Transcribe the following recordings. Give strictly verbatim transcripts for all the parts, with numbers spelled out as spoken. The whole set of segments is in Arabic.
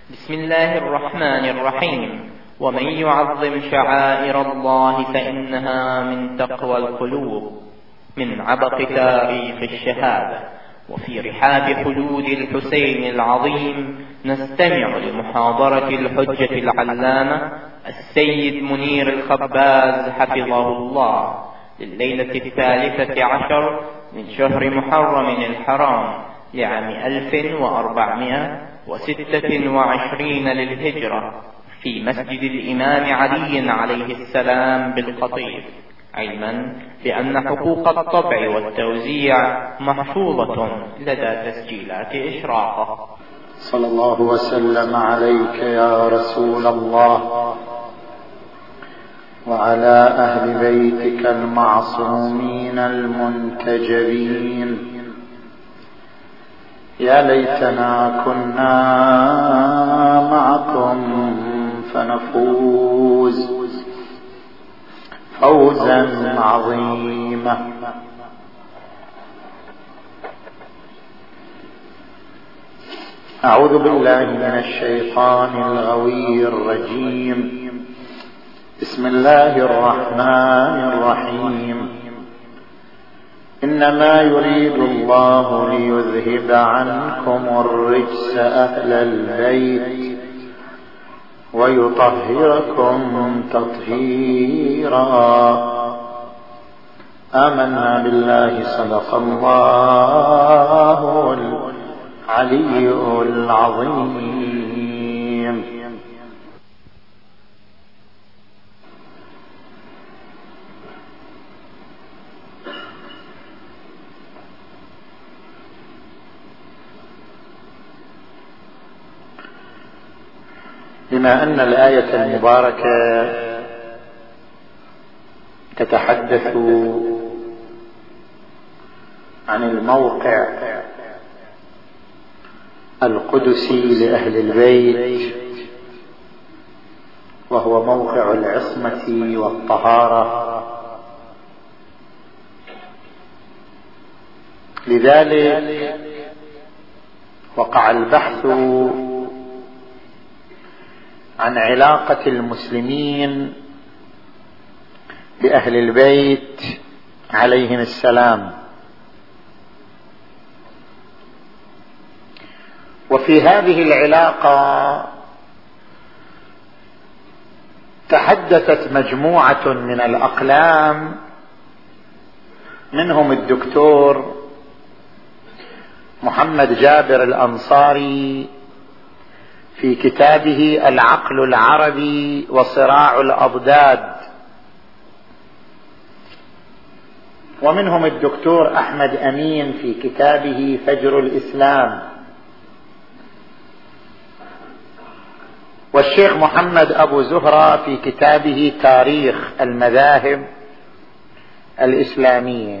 بسم الله الرحمن الرحيم. ومن يعظم شعائر الله فإنها من تقوى القلوب. من عبق تاريخ الشهادة. وفي رحاب حدود الحسين العظيم نستمع لمحاضرة الحجة العلامة السيد منير الخباز حفظه الله لليلة الثالثة عشر من شهر محرم الحرام لعام ألف وأربعمائة وستة وعشرين للهجرة في مسجد الإمام علي عليه السلام بالقطيف، علما بأن حقوق الطبع والتوزيع محفوظة لدى تسجيلات إشراقة. صلى الله وسلم عليك يا رسول الله وعلى أهل بيتك المعصومين المنتجبين. يا ليتنا كنا معكم فنفوز فوزا عظيما. أعوذ بالله من الشيطان الغوي الرجيم. بسم الله الرحمن الرحيم. إنما يريد الله ليذهب عنكم الرجس أهل البيت ويطهركم تطهيرا. آمنا بالله. صدق الله العلي العظيم. بما أن الآية المباركة تتحدث عن الموقع القدسي لأهل البيت، وهو موقع العصمة والطهارة، لذلك وقع البحث عن علاقة المسلمين بأهل البيت عليهم السلام. وفي هذه العلاقة تحدثت مجموعة من الأقلام، منهم الدكتور محمد جابر الأنصاري في كتابه العقل العربي وصراع الأضداد، ومنهم الدكتور أحمد أمين في كتابه فجر الإسلام، والشيخ محمد أبو زهرة في كتابه تاريخ المذاهب الإسلامية.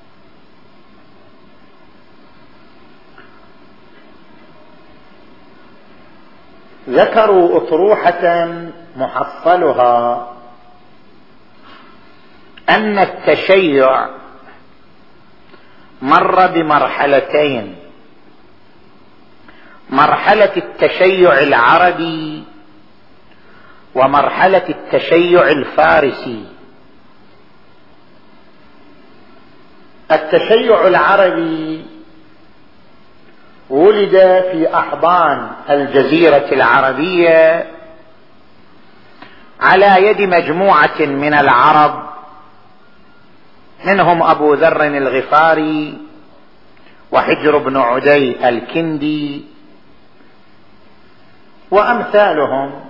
ذكروا أطروحة محصلها أن التشيع مر بمرحلتين: مرحلة التشيع العربي ومرحلة التشيع الفارسي. التشيع العربي ولد في أحضان الجزيرة العربية على يد مجموعة من العرب، منهم أبو ذر الغفاري وحجر بن عدي الكندي وأمثالهم.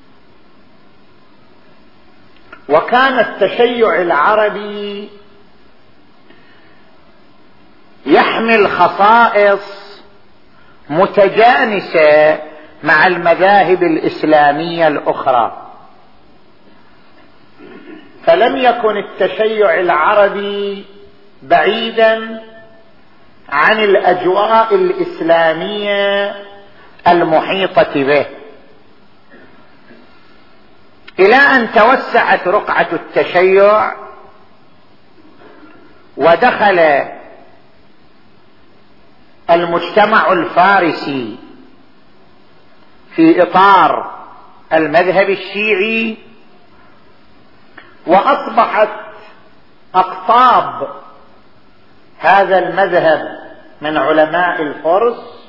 وكان التشيع العربي يحمل خصائص متجانسة مع المذاهب الإسلامية الأخرى، فلم يكن التشيع العربي بعيدا عن الأجواء الإسلامية المحيطة به، إلى أن توسعت رقعة التشيع ودخل المجتمع الفارسي في إطار المذهب الشيعي، وأصبحت أقطاب هذا المذهب من علماء الفرس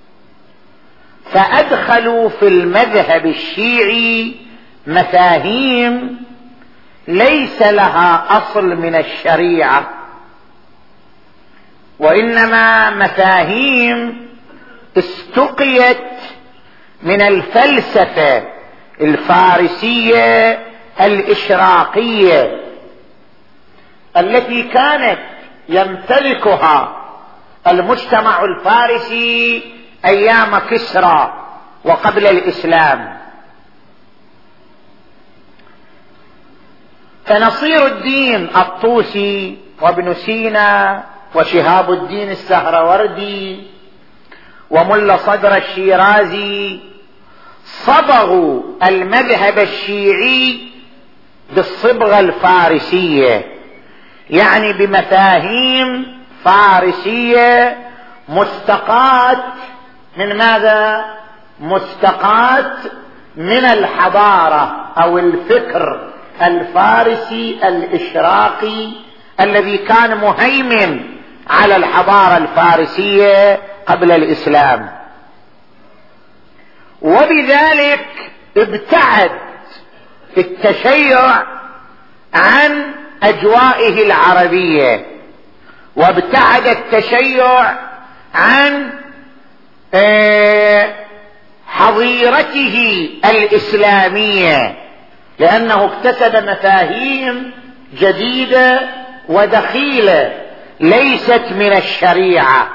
فأدخلوا في المذهب الشيعي مفاهيم ليس لها أصل من الشريعة، وإنما مفاهيم استقيت من الفلسفة الفارسية الإشراقية التي كانت يمتلكها المجتمع الفارسي أيام كسرى وقبل الإسلام. فنصير الدين الطوسي وابن سينا وشهاب الدين السهروردي وملا صدر الشيرازي صبغوا المذهب الشيعي بالصبغة الفارسية، يعني بمفاهيم فارسية مستقاة من ماذا؟ مستقاة من الحضارة أو الفكر الفارسي الإشراقي الذي كان مهيمن على الحضارة الفارسية قبل الإسلام. وبذلك ابتعد التشيع عن أجوائه العربية، وابتعد التشيع عن حظيرته الإسلامية، لأنه اكتسب مفاهيم جديدة ودخيلة ليست من الشريعة.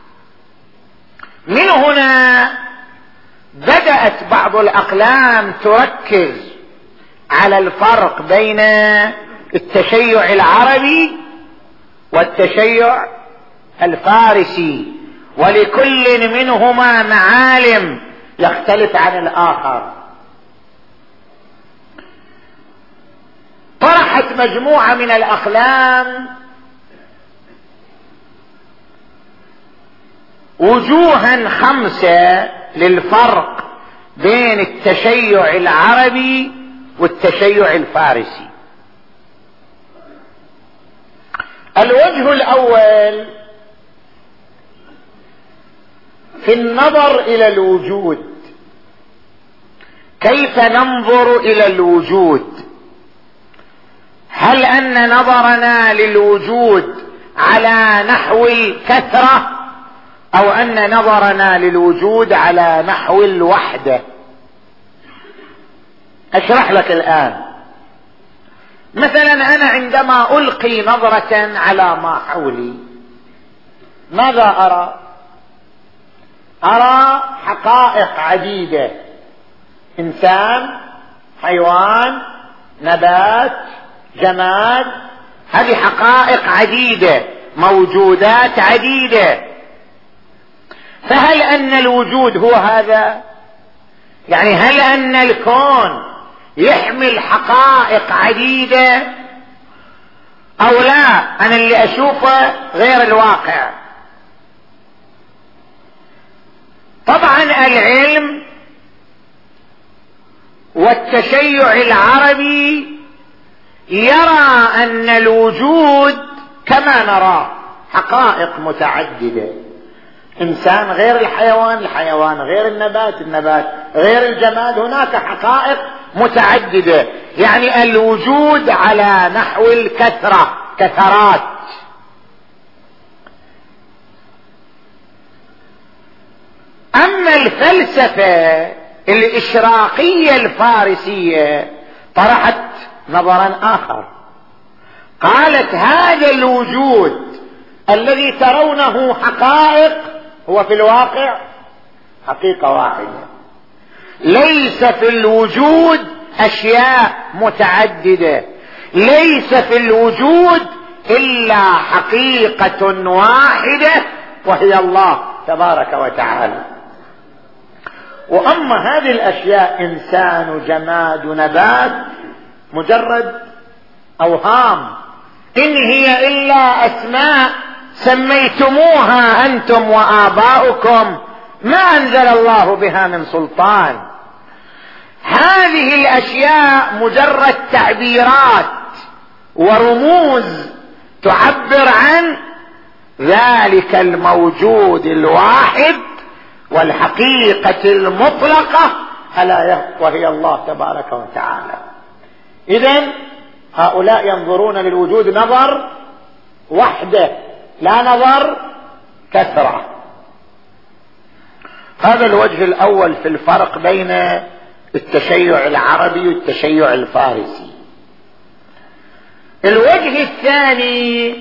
من هنا بدأت بعض الأقلام تركز على الفرق بين التشيع العربي والتشيع الفارسي، ولكل منهما معالم يختلف عن الآخر. طرحت مجموعة من الأقلام وجوها خمسة للفرق بين التشيع العربي والتشيع الفارسي. الوجه الأول في النظر إلى الوجود، كيف ننظر إلى الوجود؟ هل أن نظرنا للوجود على نحو الكثرة، أو أن نظرنا للوجود على نحو الوحدة؟ أشرح لك الآن. مثلا أنا عندما ألقي نظرة على ما حولي ماذا أرى؟ أرى حقائق عديدة، إنسان، حيوان، نبات، جماد، هذه حقائق عديدة، موجودات عديدة. فهل أن الوجود هو هذا؟ يعني هل أن الكون يحمل حقائق عديدة أو لا؟ أنا اللي أشوفه غير الواقع. طبعا العلم والتشيع العربي يرى أن الوجود كما نراه حقائق متعددة، إنسان غير الحيوان، الحيوان غير النبات، النبات غير الجماد، هناك حقائق متعددة، يعني الوجود على نحو الكثرة، كثرات. أما الفلسفة الإشراقية الفارسية طرحت نظرا آخر، قالت هذا الوجود الذي ترونه حقائق هو في الواقع حقيقة واحدة، ليس في الوجود أشياء متعددة، ليس في الوجود إلا حقيقة واحدة وهي الله تبارك وتعالى. وأما هذه الأشياء إنسان، جماد، نبات، مجرد أوهام، إن هي إلا أسماء سميتموها أنتم وآباؤكم ما أنزل الله بها من سلطان. هذه الأشياء مجرد تعبيرات ورموز تعبر عن ذلك الموجود الواحد والحقيقة المطلقة ألا وهي الله تبارك وتعالى. إذن هؤلاء ينظرون للوجود نظر وحده لا نظر كثرة. هذا الوجه الأول في الفرق بين التشيع العربي والتشيع الفارسي. الوجه الثاني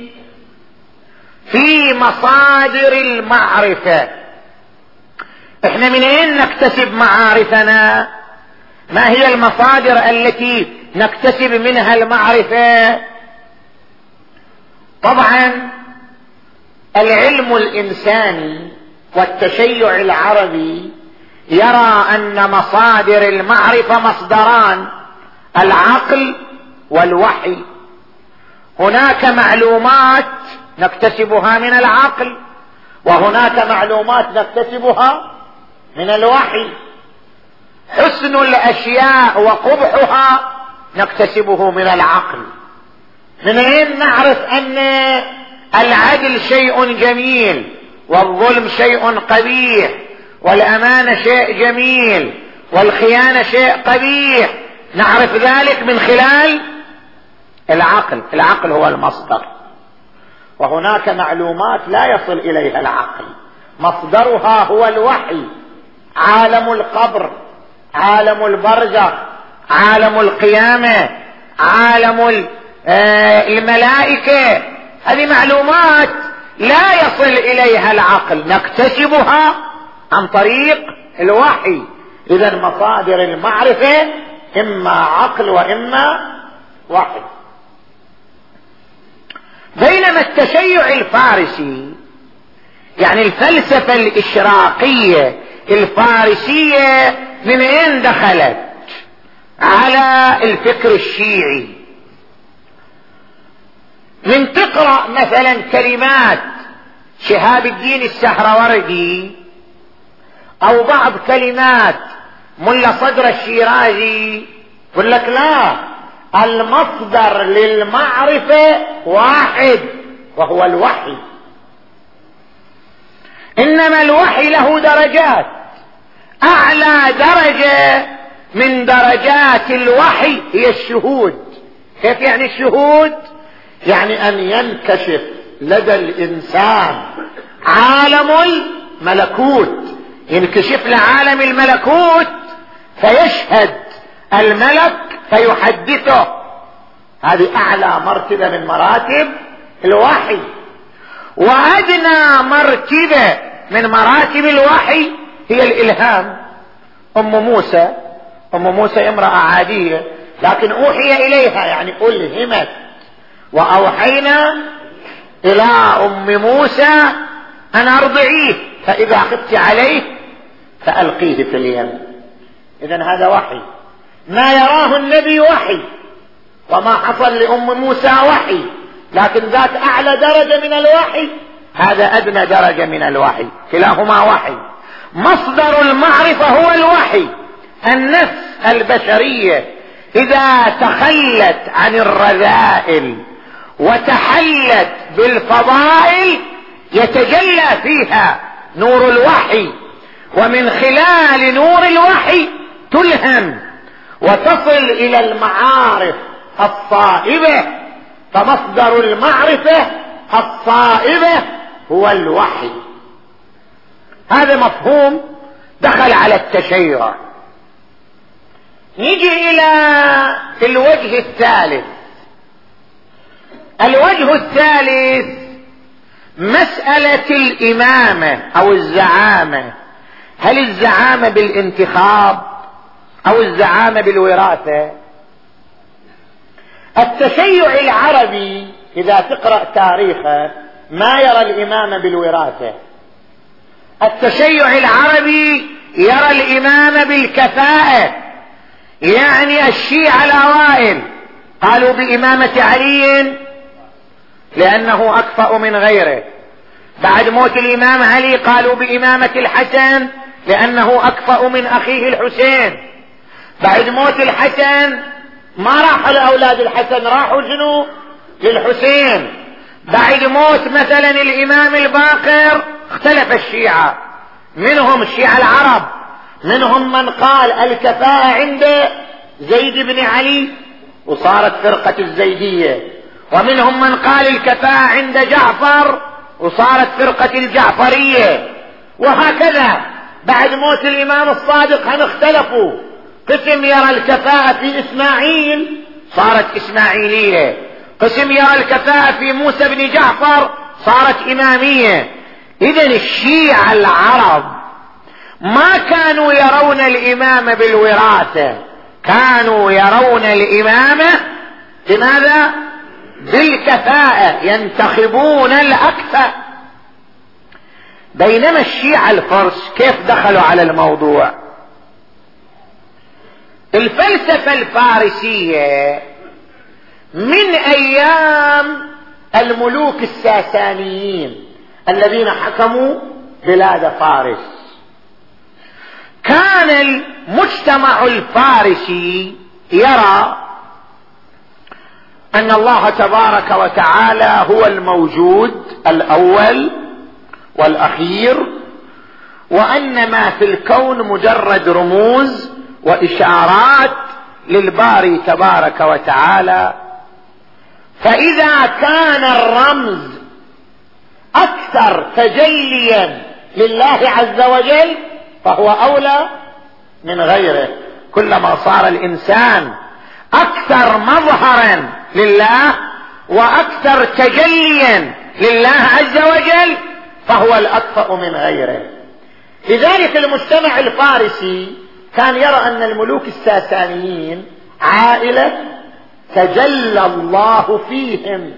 في مصادر المعرفة. احنا من اين نكتسب معارفنا؟ ما هي المصادر التي نكتسب منها المعرفة؟ طبعا العلم الإنساني والتشيع العربي يرى أن مصادر المعرفة مصدران: العقل والوحي. هناك معلومات نكتسبها من العقل، وهناك معلومات نكتسبها من الوحي. حسن الأشياء وقبحها نكتسبه من العقل. من أين نعرف أن العدل شيء جميل والظلم شيء قبيح والأمانة شيء جميل والخيانة شيء قبيح؟ نعرف ذلك من خلال العقل. العقل هو المصدر، وهناك معلومات لا يصل إليها العقل، مصدرها هو الوحي. عالم القبر، عالم البرزخ، عالم القيامة، عالم الملائكة، هذه معلومات لا يصل إليها العقل، نكتسبها عن طريق الوحي. إذا مصادر المعرفة إما عقل وإما وحي. بينما التشيع الفارسي، يعني الفلسفة الإشراقية الفارسية، من أين دخلت؟ على الفكر الشيعي. من تقرأ مثلا كلمات شهاب الدين السهروردي أو بعض كلمات ملا صدر الشيرازي، يقول لك لا، المصدر للمعرفة واحد وهو الوحي. إنما الوحي له درجات. أعلى درجة من درجات الوحي هي الشهود. كيف يعني الشهود؟ يعني أن ينكشف لدى الإنسان عالم الملكوت، ينكشف لعالم الملكوت فيشهد الملك فيحدثه. هذه أعلى مرتبة من مراتب الوحي. وأدنى مرتبة من مراتب الوحي هي الإلهام. أم موسى أم موسى امرأة عادية، لكن أوحي إليها، يعني ألهمت. وأوحينا إلى أم موسى أن أرضعيه فإذا خفت عليه فألقيه في اليم. إذن هذا وحي. ما يراه النبي وحي، وما حصل لأم موسى وحي، لكن ذات أعلى درجة من الوحي، هذا أدنى درجة من الوحي، كلاهما وحي. مصدر المعرفة هو الوحي. النفس البشرية إذا تخلت عن الرذائل وتحلت بالفضائل يتجلى فيها نور الوحي، ومن خلال نور الوحي تلهم وتصل إلى المعارف الصائبة. فمصدر المعرفة الصائبة هو الوحي. هذا مفهوم دخل على التشيع. نيجي إلى الوجه الثالث. الوجه الثالث مسألة الإمامة أو الزعامة. هل الزعامة بالانتخاب أو الزعامة بالوراثة؟ التشيع العربي إذا تقرأ تاريخه ما يرى الإمامة بالوراثة. التشيع العربي يرى الإمامة بالكفاءة. يعني الشيعة الأوائل قالوا بإمامة علي لأنه أكفأ من غيره، بعد موت الإمام علي قالوا بإمامة الحسن لأنه أكفأ من أخيه الحسين. بعد موت الحسن ما راحوا لأولاد الحسن، راحوا شنو؟ للحسين. بعد موت مثلا الإمام الباقر اختلف الشيعة، منهم الشيعة العرب، منهم من قال الكفاءة عند زيد بن علي وصارت فرقة الزيدية، ومنهم من قال الكفاءة عند جعفر وصارت فرقة الجعفرية، وهكذا. بعد موت الإمام الصادق هم اختلفوا، قسم يرى الكفاءة في إسماعيل صارت إسماعيلية، قسم يرى الكفاءة في موسى بن جعفر صارت إمامية. إذن الشيعة العرب ما كانوا يرون الإمامة بالوراثة، كانوا يرون الإمامة لماذا؟ بالكفاءة، ينتخبون الأكفأ. بينما الشيعة الفرس كيف دخلوا على الموضوع؟ الفلسفة الفارسية من أيام الملوك الساسانيين الذين حكموا بلاد فارس، كان المجتمع الفارسي يرى أن الله تبارك وتعالى هو الموجود الأول والأخير، وأن ما في الكون مجرد رموز وإشارات للباري تبارك وتعالى. فإذا كان الرمز أكثر تجليا لله عز وجل فهو أولى من غيره. كلما صار الإنسان أكثر مظهرا لله وأكثر تجليا لله عز وجل فهو الأكفأ من غيره. لذلك المجتمع الفارسي كان يرى أن الملوك الساسانيين عائلة تجلى الله فيهم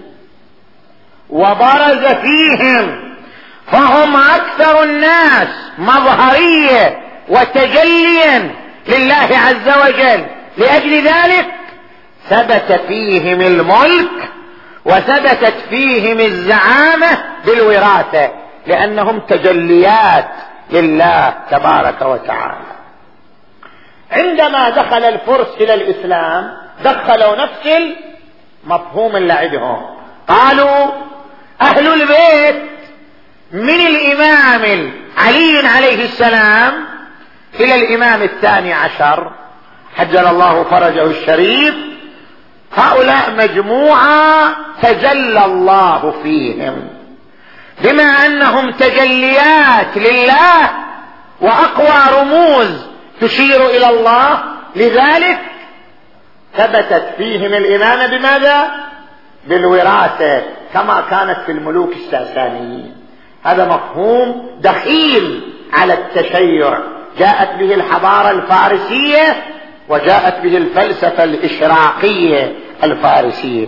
وبرز فيهم، فهم أكثر الناس مظهرية وتجليا لله عز وجل. لأجل ذلك ثبت فيهم الملك وثبتت فيهم الزعامة بالوراثة، لأنهم تجليات لله تبارك وتعالى. عندما دخل الفرس إلى الإسلام دخلوا نفس المفهوم اللي عندهم، قالوا أهل البيت من الإمام علي عليه السلام إلى الإمام الثاني عشر حجل الله فرجه الشريف، هؤلاء مجموعة تجلى الله فيهم، بما أنهم تجليات لله وأقوى رموز تشير إلى الله، لذلك ثبتت فيهم الإمامة بماذا؟ بالوراثة، كما كانت في الملوك الساسانيين. هذا مفهوم دخيل على التشيع جاءت به الحضارة الفارسية وجاءت به الفلسفة الإشراقية الفارسية.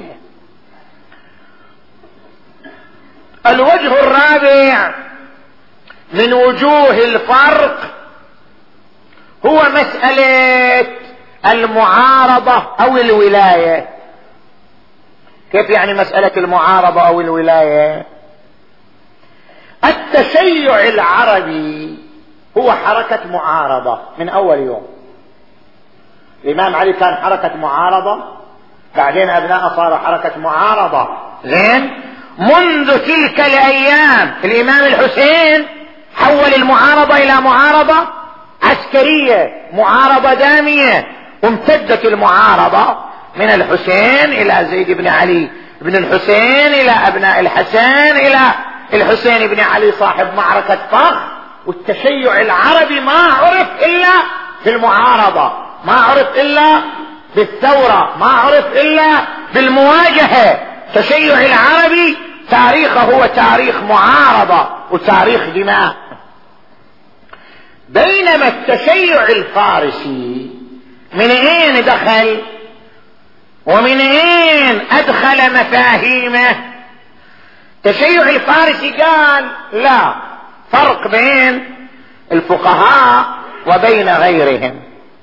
الوجه الرابع من وجوه الفرق هو مسألة المعارضة أو الولاية. كيف يعني مسألة المعارضة أو الولاية؟ التشيع العربي هو حركة معارضة من أول يوم. الإمام علي كان حركة معارضة، بعدين أبناء صاروا حركة معارضة. زين، منذ تلك الأيام الإمام الحسين حول المعارضة إلى معارضة عسكرية، معارضة دامية، وامتدت المعارضة من الحسين إلى زيد بن علي بن الحسين إلى أبناء الحسن إلى الحسين بن علي صاحب معركة فخ. والتشيع العربي ما عرف إلا في المعارضة، ما عرف إلا بالثورة، ما عرف إلا بالمواجهة. التشيع العربي تاريخه هو تاريخ معارضة وتاريخ دماء. بينما التشيع الفارسي من اين دخل ومن اين ادخل مفاهيمه؟ التشيع الفارسي قال لا فرق بين الفقهاء وبين غيرهم.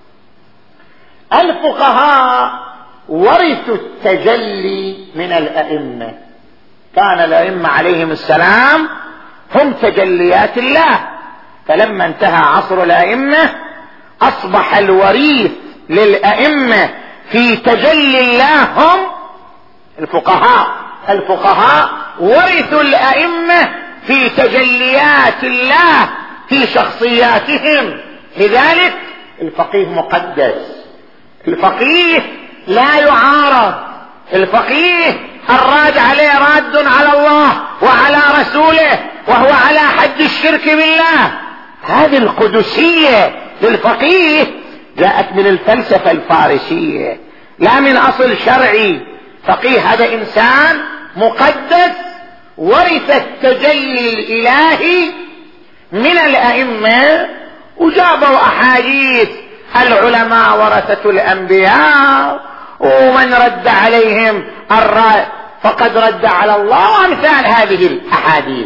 الفقهاء ورثوا التجلي من الأئمة، كان الأئمة عليهم السلام هم تجليات الله. فلما انتهى عصر الأئمة أصبح الوريث للأئمة في تجلي الله هم الفقهاء. الفقهاء ورثوا الأئمة في تجليات الله في شخصياتهم. لذلك الفقيه مقدس، الفقيه لا يعارض، الفقيه الراد عليه راد على الله وعلى رسوله، وهو على حد الشرك بالله. هذه القدسية للفقيه جاءت من الفلسفة الفارسية لا من أصل شرعي. فقيه هذا إنسان مقدس ورث التجلي الإلهي من الأئمة، وجابوا أحاديث العلماء ورثة الأنبياء، ومن رد عليهم الرأي فقد رد على الله، وأمثال هذه الأحاديث.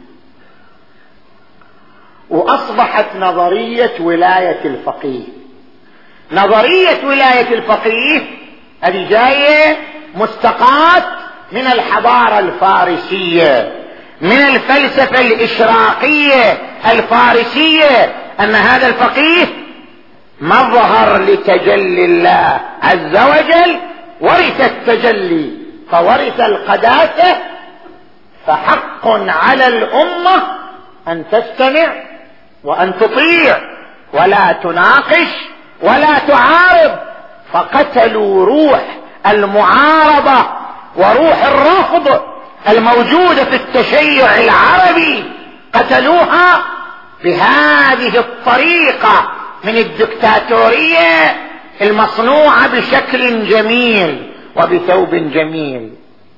وأصبحت نظرية ولاية الفقيه. نظرية ولاية الفقيه هذه جاية مستقاة من الحضارة الفارسية، من الفلسفة الإشراقية الفارسية، أن هذا الفقيه مظهر لتجلي الله عز وجل، ورث التجلي فورث القداسة. فحق على الأمة أن تستمع وأن تطيع ولا تناقش ولا تعارض. فقتلوا روح المعارضة وروح الرفض الموجودة في التشيع العربي، قتلوها بهذه الطريقة من الدكتاتورية المصنوعة بشكل جميل وبثوب جميل.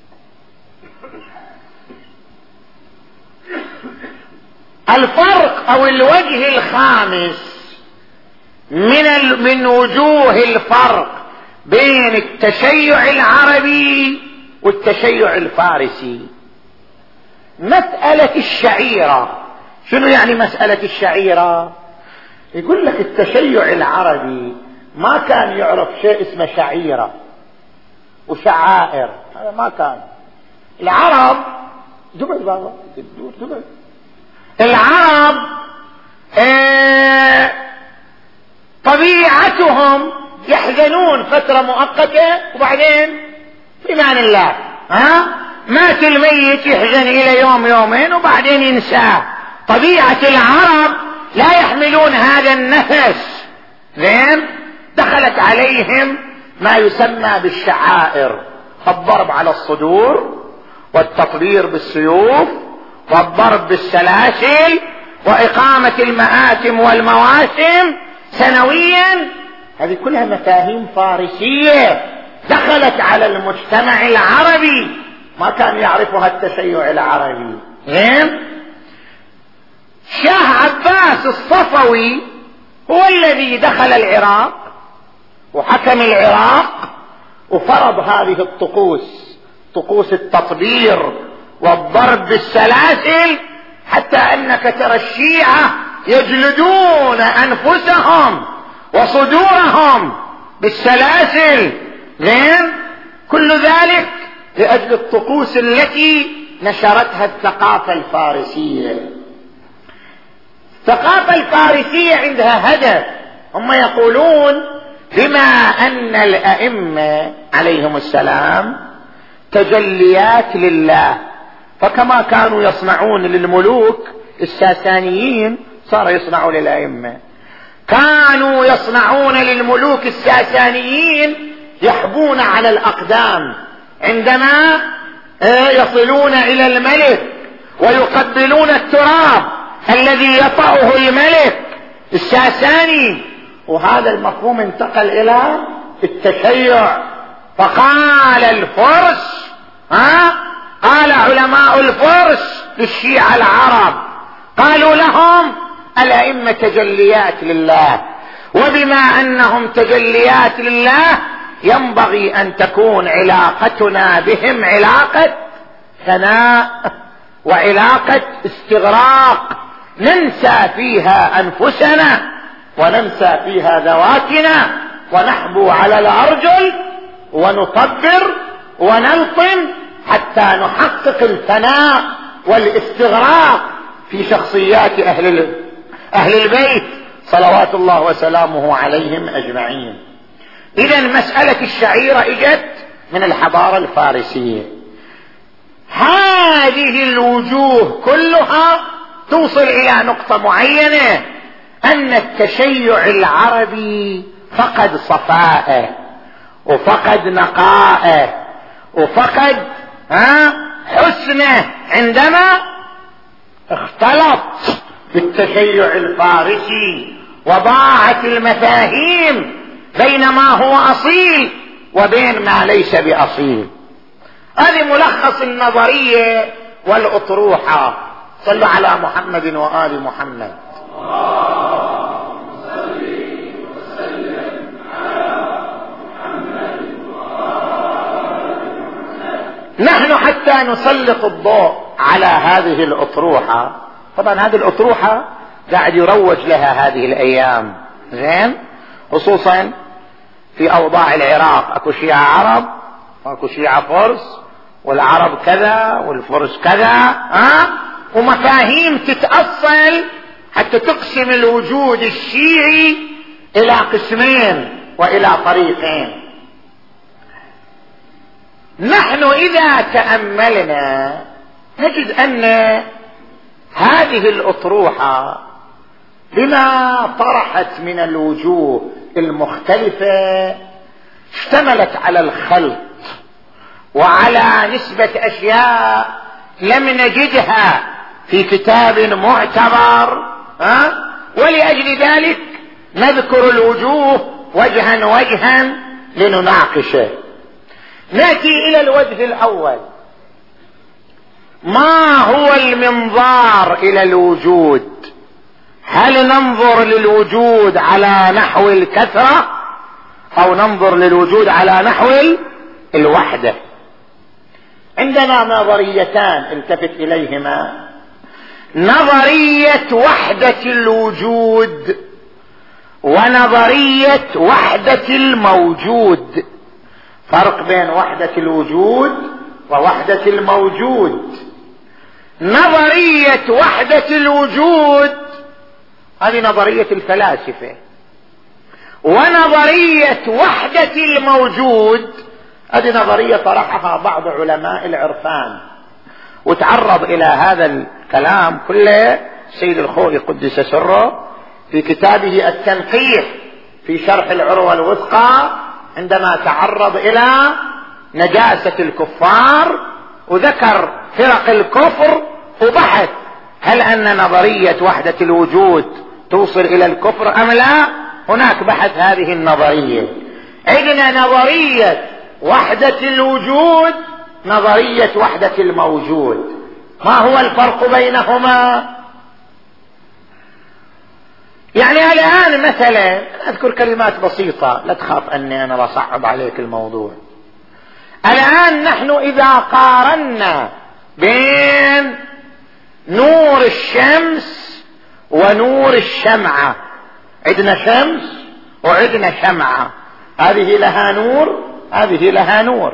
الفرق او الوجه الخامس من من وجوه الفرق بين التشيع العربي والتشيع الفارسي مسألة الشعيرة. شنو يعني مسألة الشعيرة؟ يقول لك التشيع العربي ما كان يعرف شيء اسمه شعيرة وشعائر، هذا ما كان. العرب دبل بابا دبل العرب اه طبيعتهم يحزنون فترة مؤقتة وبعدين في امان الله. ها مات الميت يحزن الى يوم يومين وبعدين ينساه. طبيعة العرب لا يحملون هذا النفس. زين دخلت عليهم ما يسمى بالشعائر، الضرب على الصدور والتطبير بالسيوف والضرب بالسلاسل وإقامة المآتم والمواسم سنويا. هذه كلها مفاهيم فارسية دخلت على المجتمع العربي ما كان يعرفها التشيع العربي. زين شاه عباس الصفوي هو الذي دخل العراق وحكم العراق وفرض هذه الطقوس، طقوس التطبير والضرب بالسلاسل، حتى انك ترى الشيعة يجلدون انفسهم وصدورهم بالسلاسل. زين كل ذلك لاجل الطقوس التي نشرتها الثقافة الفارسية. الثقافة الفارسية عندها هدف. هم يقولون بما ان الائمة عليهم السلام تجليات لله، فكما كانوا يصنعون للملوك الساسانيين صار يصنعوا للائمة. كانوا يصنعون للملوك الساسانيين يحبون على الاقدام عندما يصلون الى الملك ويقبلون التراب الذي يطأه الملك الساساني. وهذا المفهوم انتقل الى التشيع. فقال الفرس ها قال علماء الفرس للشيعة العرب، قالوا لهم الأئمة تجليات لله، وبما أنهم تجليات لله ينبغي أن تكون علاقتنا بهم علاقة ثناء وعلاقة استغراق، ننسى فيها أنفسنا وننسى فيها ذواتنا ونحبو على الأرجل ونطبر ونلطم حتى نحقق الثناء والاستغراق في شخصيات أهل, أهل البيت صلوات الله وسلامه عليهم أجمعين. إذن مسألة الشعيرة اجت من الحضارة الفارسية. هذه الوجوه كلها توصل إلى نقطة معينة، أن التشيع العربي فقد صفاءه وفقد نقاءه وفقد ها حسنه عندما اختلط بالتشيع الفارسي، وضاعت المفاهيم بين ما هو أصيل وبين ما ليس بأصيل. هذه ملخص النظرية والأطروحة. صلوا على محمد وآل محمد. نحن حتى نسلط الضوء على هذه الأطروحة، طبعا هذه الأطروحة قاعد يروج لها هذه الأيام زين، خصوصا في أوضاع العراق. أكو شيعة عرب وأكو شيعة فرس، والعرب كذا والفرس كذا، ها ومفاهيم تتأصل حتى تقسم الوجود الشيعي إلى قسمين وإلى طريقين. نحن إذا تأملنا نجد أن هذه الأطروحة بما طرحت من الوجوه المختلفة اشتملت على الخلط وعلى نسبة أشياء لم نجدها في كتاب معتبر، ها؟ ولأجل ذلك نذكر الوجوه وجها وجها لنناقشه. نأتي إلى الوجه الأول. ما هو المنظار إلى الوجود؟ هل ننظر للوجود على نحو الكثرة أو ننظر للوجود على نحو الوحدة؟ عندنا نظريتان التفت إليهما. نظرية وحدة الوجود ونظرية وحدة الموجود. فرق بين وحدة الوجود ووحدة الموجود. نظرية وحدة الوجود هذه نظرية الفلاسفة، ونظرية وحدة الموجود هذه نظرية طرحها بعض علماء العرفان، وتعرض إلى هذا الكلام كله السيد الخوئي قدس سره في كتابه التنقيح في شرح العروة الوثقى، عندما تعرض إلى نجاسة الكفار وذكر فرق الكفر وبحث هل أن نظرية وحدة الوجود توصل إلى الكفر أم لا. هناك بحث هذه النظرية. عندنا نظرية وحدة الوجود، نظرية وحدة الموجود. ما هو الفرق بينهما؟ يعني الآن مثلا أذكر كلمات بسيطة، لا تخاف أني أنا بصعب عليك الموضوع. الآن نحن إذا قارنا بين نور الشمس ونور الشمعة، عندنا شمس وعندنا شمعة، هذه لها نور هذه لها نور.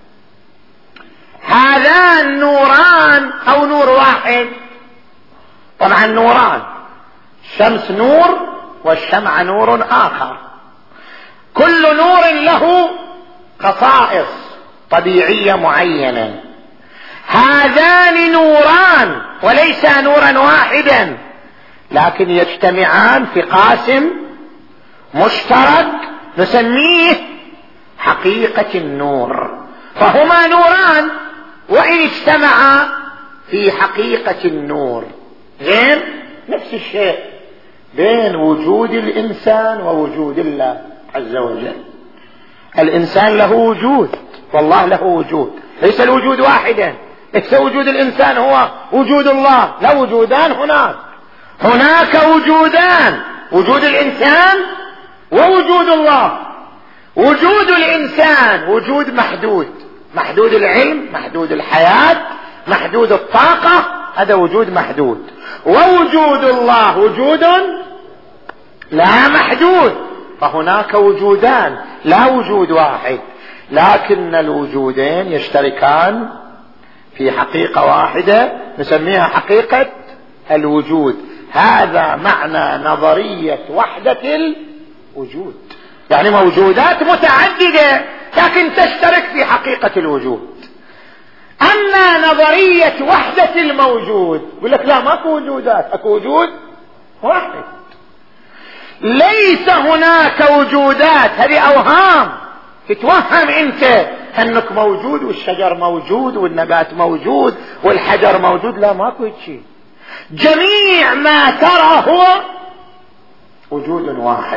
هذان نوران أو نور واحد؟ طبعا نوران، الشمس نور والشمعة نور آخر. كل نور له خصائص طبيعية معينة. هذان نوران وليس نورا واحدا، لكن يجتمعان في قاسم مشترك نسميه حقيقة النور. فهما نوران وإن اجتمعا في حقيقة النور. زين، نفس الشيء بين وجود الإنسان ووجود الله عز وجل. الإنسان له وجود والله له وجود، ليس الوجود واحدا. ليس وجود الإنسان هو وجود الله، لا، وجودان هناك. هناك وجودان، وجود الإنسان ووجود الله. وجود الإنسان وجود محدود، محدود العلم، محدود الحياة، محدود الطاقة، هذا وجود محدود. ووجود الله وجود لا محدود. فهناك وجودان لا وجود واحد، لكن الوجودين يشتركان في حقيقة واحدة نسميها حقيقة الوجود. هذا معنى نظرية وحدة الوجود، يعني موجودات متعددة لكن تشترك في حقيقة الوجود. أما نظرية وحدة الموجود يقول لك لا، ماكو وجودات، اكو وجود واحد، ليس هناك وجودات. هذه أوهام، تتوهم أنت أنك موجود والشجر موجود والنبات موجود والحجر موجود. لا، ماكو شيء، جميع ما ترى هو وجود واحد،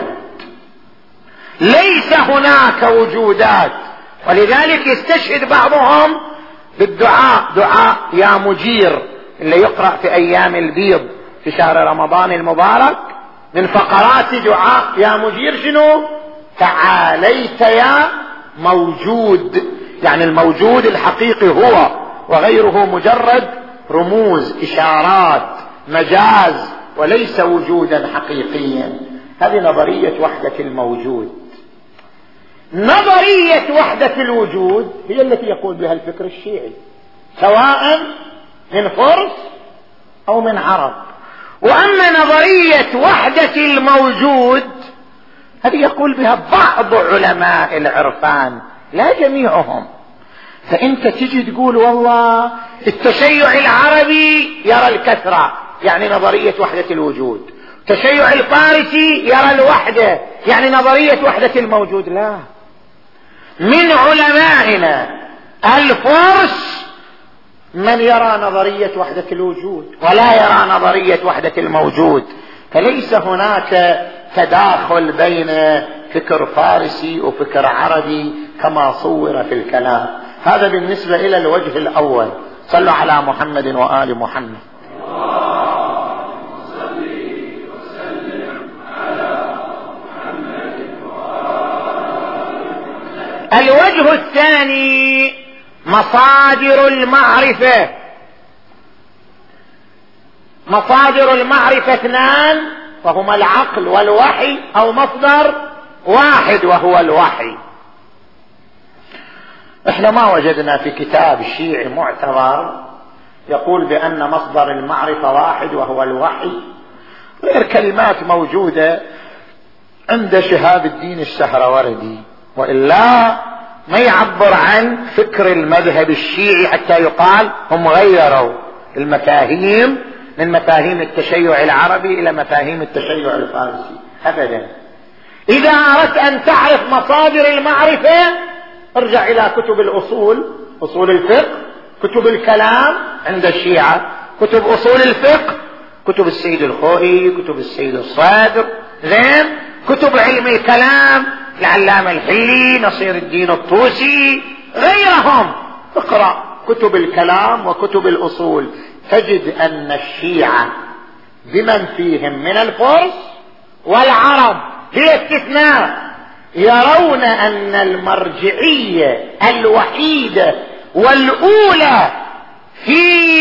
ليس هناك وجودات. ولذلك يستشهد بعضهم بالدعاء، دعاء يا مجير اللي يقرأ في أيام البيض في شهر رمضان المبارك، من فقرات دعاء يا مجير شنو؟ تعاليت يا موجود، يعني الموجود الحقيقي هو، وغيره مجرد رموز، إشارات، مجاز، وليس وجودا حقيقيا. هذه نظرية وحدة الموجود. نظرية وحدة الوجود هي التي يقول بها الفكر الشيعي، سواء من فرس أو من عرب. وأما نظرية وحدة الموجود هذه يقول بها بعض علماء العرفان، لا جميعهم. فأنت تجي تقول والله التشيع العربي يرى الكثرة، يعني نظرية وحدة الوجود، التشيع الفارسي يرى الوحدة، يعني نظرية وحدة الموجود. لا، من علمائنا الفرس من يرى نظرية وحدة الوجود ولا يرى نظرية وحدة الموجود. فليس هناك تداخل بين فكر فارسي وفكر عربي كما صور في الكلام. هذا بالنسبة إلى الوجه الأول. صلوا على محمد وآل محمد. الوجه الثاني مصادر المعرفة. مصادر المعرفة اثنان، وهما العقل والوحي، أو مصدر واحد وهو الوحي. احنا ما وجدنا في كتاب الشيعي معتبر يقول بأن مصدر المعرفة واحد وهو الوحي، غير كلمات موجودة عند شهاب الدين السهروردي، وإلا ما يعبر عن فكر المذهب الشيعي حتى يقال هم غيروا المفاهيم من مفاهيم التشيع العربي إلى مفاهيم التشيع الفارسي أبدا. إذا أردت أن تعرف مصادر المعرفة ارجع إلى كتب الأصول، أصول الفقه، كتب الكلام عند الشيعة، كتب أصول الفقه، كتب السيد الخوئي، كتب السيد الصادر، زين، كتب علم الكلام العلامة الحلي، نصير الدين الطوسي، غيرهم. اقرأ كتب الكلام وكتب الأصول تجد أن الشيعة بمن فيهم من الفرس والعرب هي استثناء يرون أن المرجعية الوحيدة والأولى في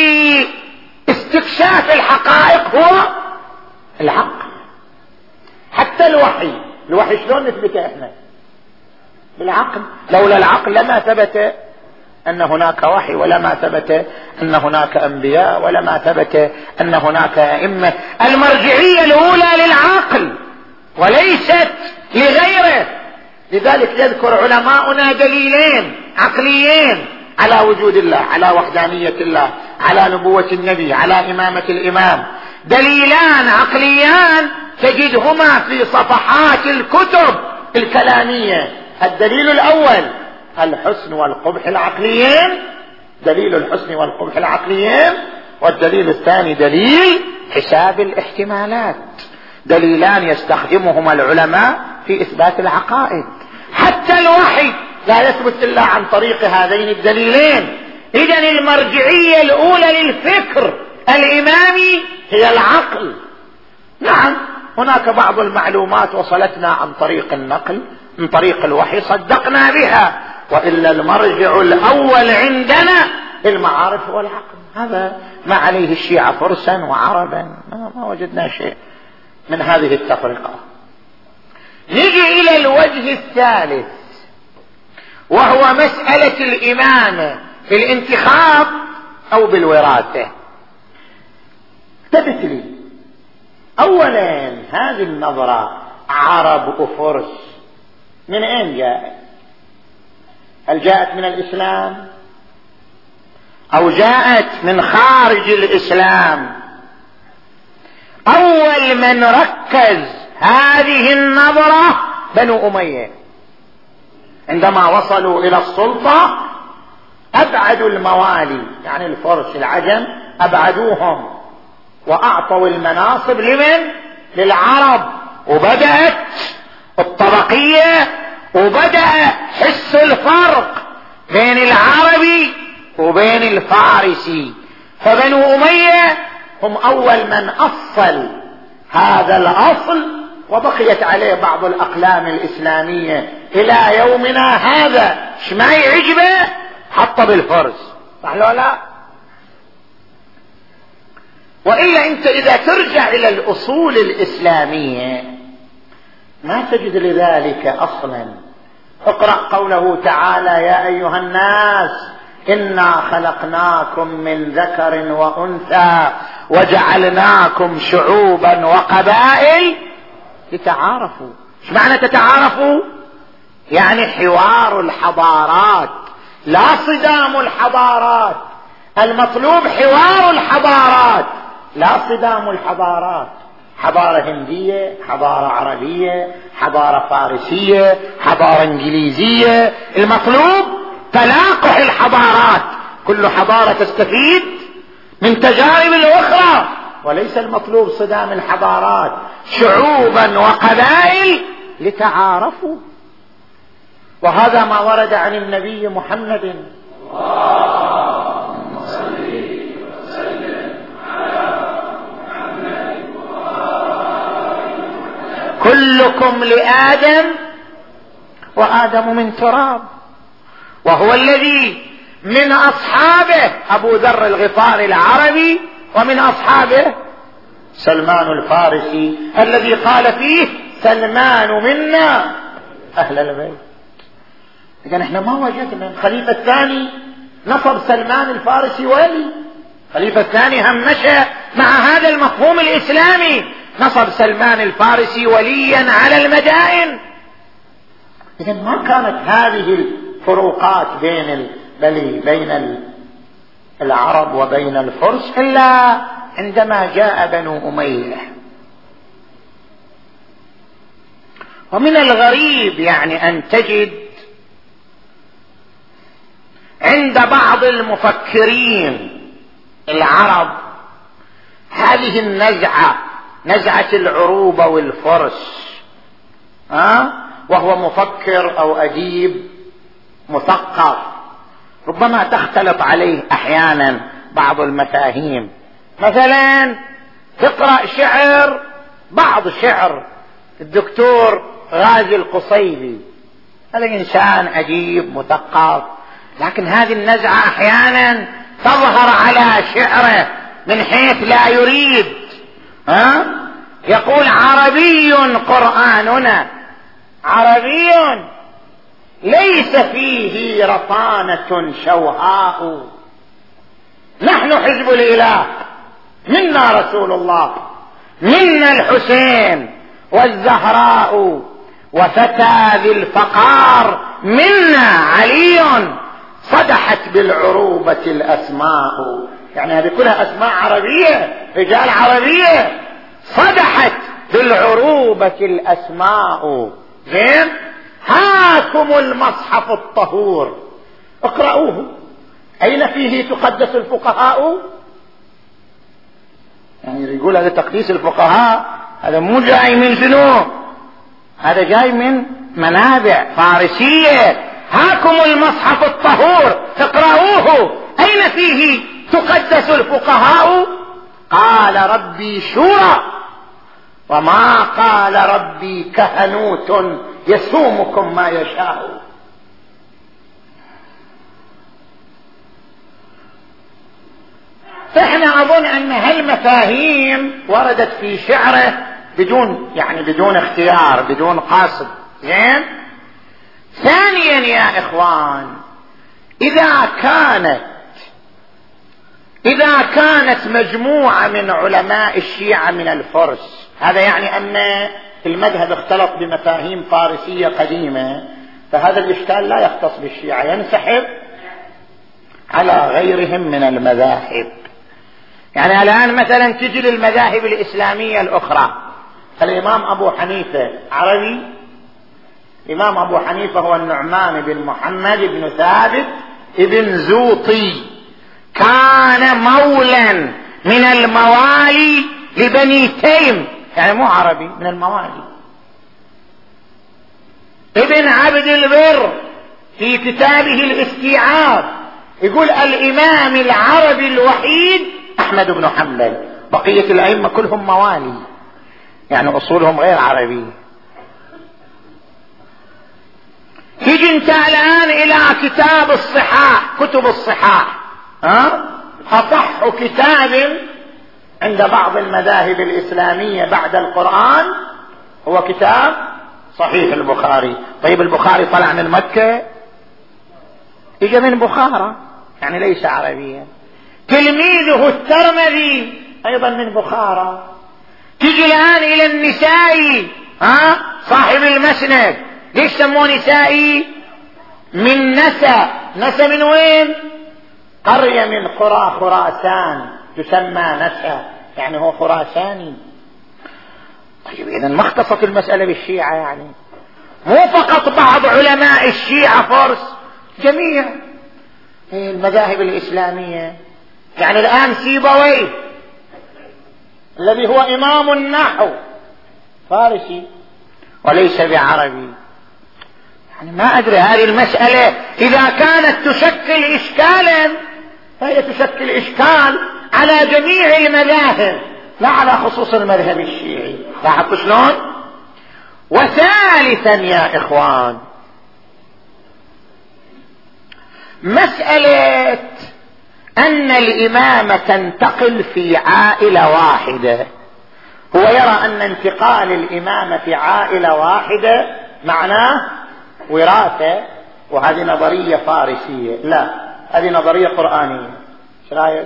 استكشاف الحقائق هو العقل. حتى الوحي، الوحي شلون نثبته احنا؟ بالعقل. لولا العقل لما ثبت أن هناك وحي، ولما ثبت أن هناك أنبياء، ولما ثبت أن هناك أئمة. المرجعية الأولى للعقل وليست لغيره. لذلك يذكر علماؤنا دليلين عقليين على وجود الله، على وحدانية الله، على نبوة النبي، على إمامة الإمام. دليلان عقليان تجدهما في صفحات الكتب الكلامية. الدليل الأول الحسن والقبح العقليين، دليل الحسن والقبح العقليين. والدليل الثاني دليل حساب الاحتمالات، دليلان يستخدمهما العلماء في إثبات العقائد. حتى الوحي لا يثبت إلا عن طريق هذين الدليلين. إذن المرجعية الأولى للفكر الإمامي هي العقل. نعم، هناك بعض المعلومات وصلتنا عن طريق النقل، من طريق الوحي صدقنا بها، وإلا المرجع الأول عندنا المعارف والعقل. هذا ما عليه الشيعة فرسا وعربا، ما وجدنا شيء من هذه التفرقة. نجي إلى الوجه الثالث وهو مسألة الإمامة في الانتخاب أو بالوراثة. اثبت لي اولا هذه النظرة عرب وفرس من اين جاءت؟ هل جاءت من الاسلام او جاءت من خارج الاسلام؟ اول من ركز هذه النظرة بنو امية، عندما وصلوا الى السلطة ابعدوا الموالي يعني الفرس العجم، ابعدوهم واعطوا المناصب لمن؟ للعرب، وبدأت الطبقية وبدأ حس الفرق بين العربي وبين الفارسي. فبنو أمية هم أول من أصل هذا الأصل، وبقيت عليه بعض الأقلام الإسلامية إلى يومنا هذا. ايش ما يعجبه حط بالفرس، صح لو لا؟ وإلا أنت إذا ترجع إلى الأصول الإسلامية ما تجد لذلك أصلا. اقرأ قوله تعالى: يا أيها الناس إنا خلقناكم من ذكر وأنثى وجعلناكم شعوبا وقبائل لتعارفوا. ايش معنى تتعارفوا؟ يعني حوار الحضارات لا صدام الحضارات، المطلوب حوار الحضارات لا صدام الحضارات. حضارة هندية، حضارة عربية، حضارة فارسية، حضارة انجليزية، المطلوب تلاقح الحضارات، كل حضارة تستفيد من تجارب الأخرى، وليس المطلوب صدام الحضارات. شعوبا وقبائل لتعارفوا، وهذا ما ورد عن النبي محمد. كلكم لآدم وآدم من تراب، وهو الذي من أصحابه أبو ذر الغفاري العربي، ومن أصحابه سلمان الفارسي الذي قال فيه: سلمان منا أهل البيت. إذن احنا ما وجدنا الخليفة الثاني نصب سلمان الفارسي ولي، الخليفة الثاني هم مشى مع هذا المفهوم الإسلامي، نصب سلمان الفارسي وليا على المدائن. إذن ما كانت هذه الفروقات بين بين العرب وبين الفرس إلا عندما جاء بنو أمية. ومن الغريب يعني أن تجد عند بعض المفكرين العرب هذه النزعة، نزعة العروبة والفرس، ها؟ وهو مفكر أو أديب مثقف، ربما تختلط عليه أحيانا بعض المفاهيم. مثلا تقرأ شعر، بعض شعر الدكتور غازي القصيبي، هذا إنسان أديب مثقف، لكن هذه النزعة أحيانا تظهر على شعره من حيث لا يريد. ها؟ يقول: عربي قرآننا، عربي ليس فيه رطانة شوهاء، نحن حزب الإله، منا رسول الله، منا الحسين والزهراء، وفتى ذي الفقار منا علي، صدحت بالعروبة الأسماء. يعني هذه كلها أسماء عربية، رجال عربية، صدحت بالعروبة الأسماء. زين؟ هاكم المصحف الطهور اقرأوه، أين فيه تقدس الفقهاء؟ يعني يقول هذا تقديس الفقهاء، هذا مو جاي من شنو؟ هذا جاي من منابع فارسية. هاكم المصحف الطهور اقرأوه، أين فيه تقدس الفقهاء؟ قال: ربي شورى، وما قال ربي كهنوت يسومكم ما يشاء. فإحنا أظن أن هالمفاهيم وردت في شعره بدون يعني بدون اختيار، بدون قصد. زين؟ ثانيا يا إخوان، إذا كانت إذا كانت مجموعة من علماء الشيعة من الفرس، هذا يعني أن المذهب اختلط بمفاهيم فارسية قديمة، فهذا الإشكال لا يختص بالشيعة، ينسحب على غيرهم من المذاهب. يعني الآن مثلا تجي للمذاهب الإسلامية الأخرى، الإمام أبو حنيفة عربي، الإمام أبو حنيفة هو النعمان بن محمد بن ثابت ابن زوطي، كان مولا من الموالي لبني تيم، يعني مو عربي، من الموالي. ابن عبد البر في كتابه الاستيعاب يقول الإمام العربي الوحيد أحمد بن حنبل، بقية الأئمة كلهم موالي، يعني أصولهم غير عربي. تيجي انت الآن إلى كتاب الصحاح، كتب الصحاح، ها؟ أصح كتاب عند بعض المذاهب الإسلامية بعد القرآن هو كتاب صحيح البخاري. طيب البخاري طلع من مكة؟ اجى من بخارى، يعني ليس عربيا. تلميذه الترمذي ايضا من بخارى. تيجي الآن الى النسائي، ها؟ صاحب المسند، ليش سموه نسائي؟ من نسى. نسى من وين؟ قرية من قرى خراسان تسمى نسى، يعني هو خراساني. طيب إذا ما اختصت المسألة بالشيعة، يعني مو فقط بعض علماء الشيعة فرس، جميع المذاهب الإسلامية. يعني الآن سيبويه الذي هو إمام النحو فارسي وليس بعربي. يعني ما أدري هذه المسألة إذا كانت تشكل إشكالا فهي تشكل إشكال على جميع المذاهب، لا على خصوص المذهب الشيعي. لاحظت شلون؟ وثالثا يا إخوان، مسألة أن الإمامة تنتقل في عائلة واحدة، هو يرى أن انتقال الإمامة في عائلة واحدة معناه وراثة، وهذه نظرية فارسية. لا، هذه نظرية قرآنية. ايش رايك؟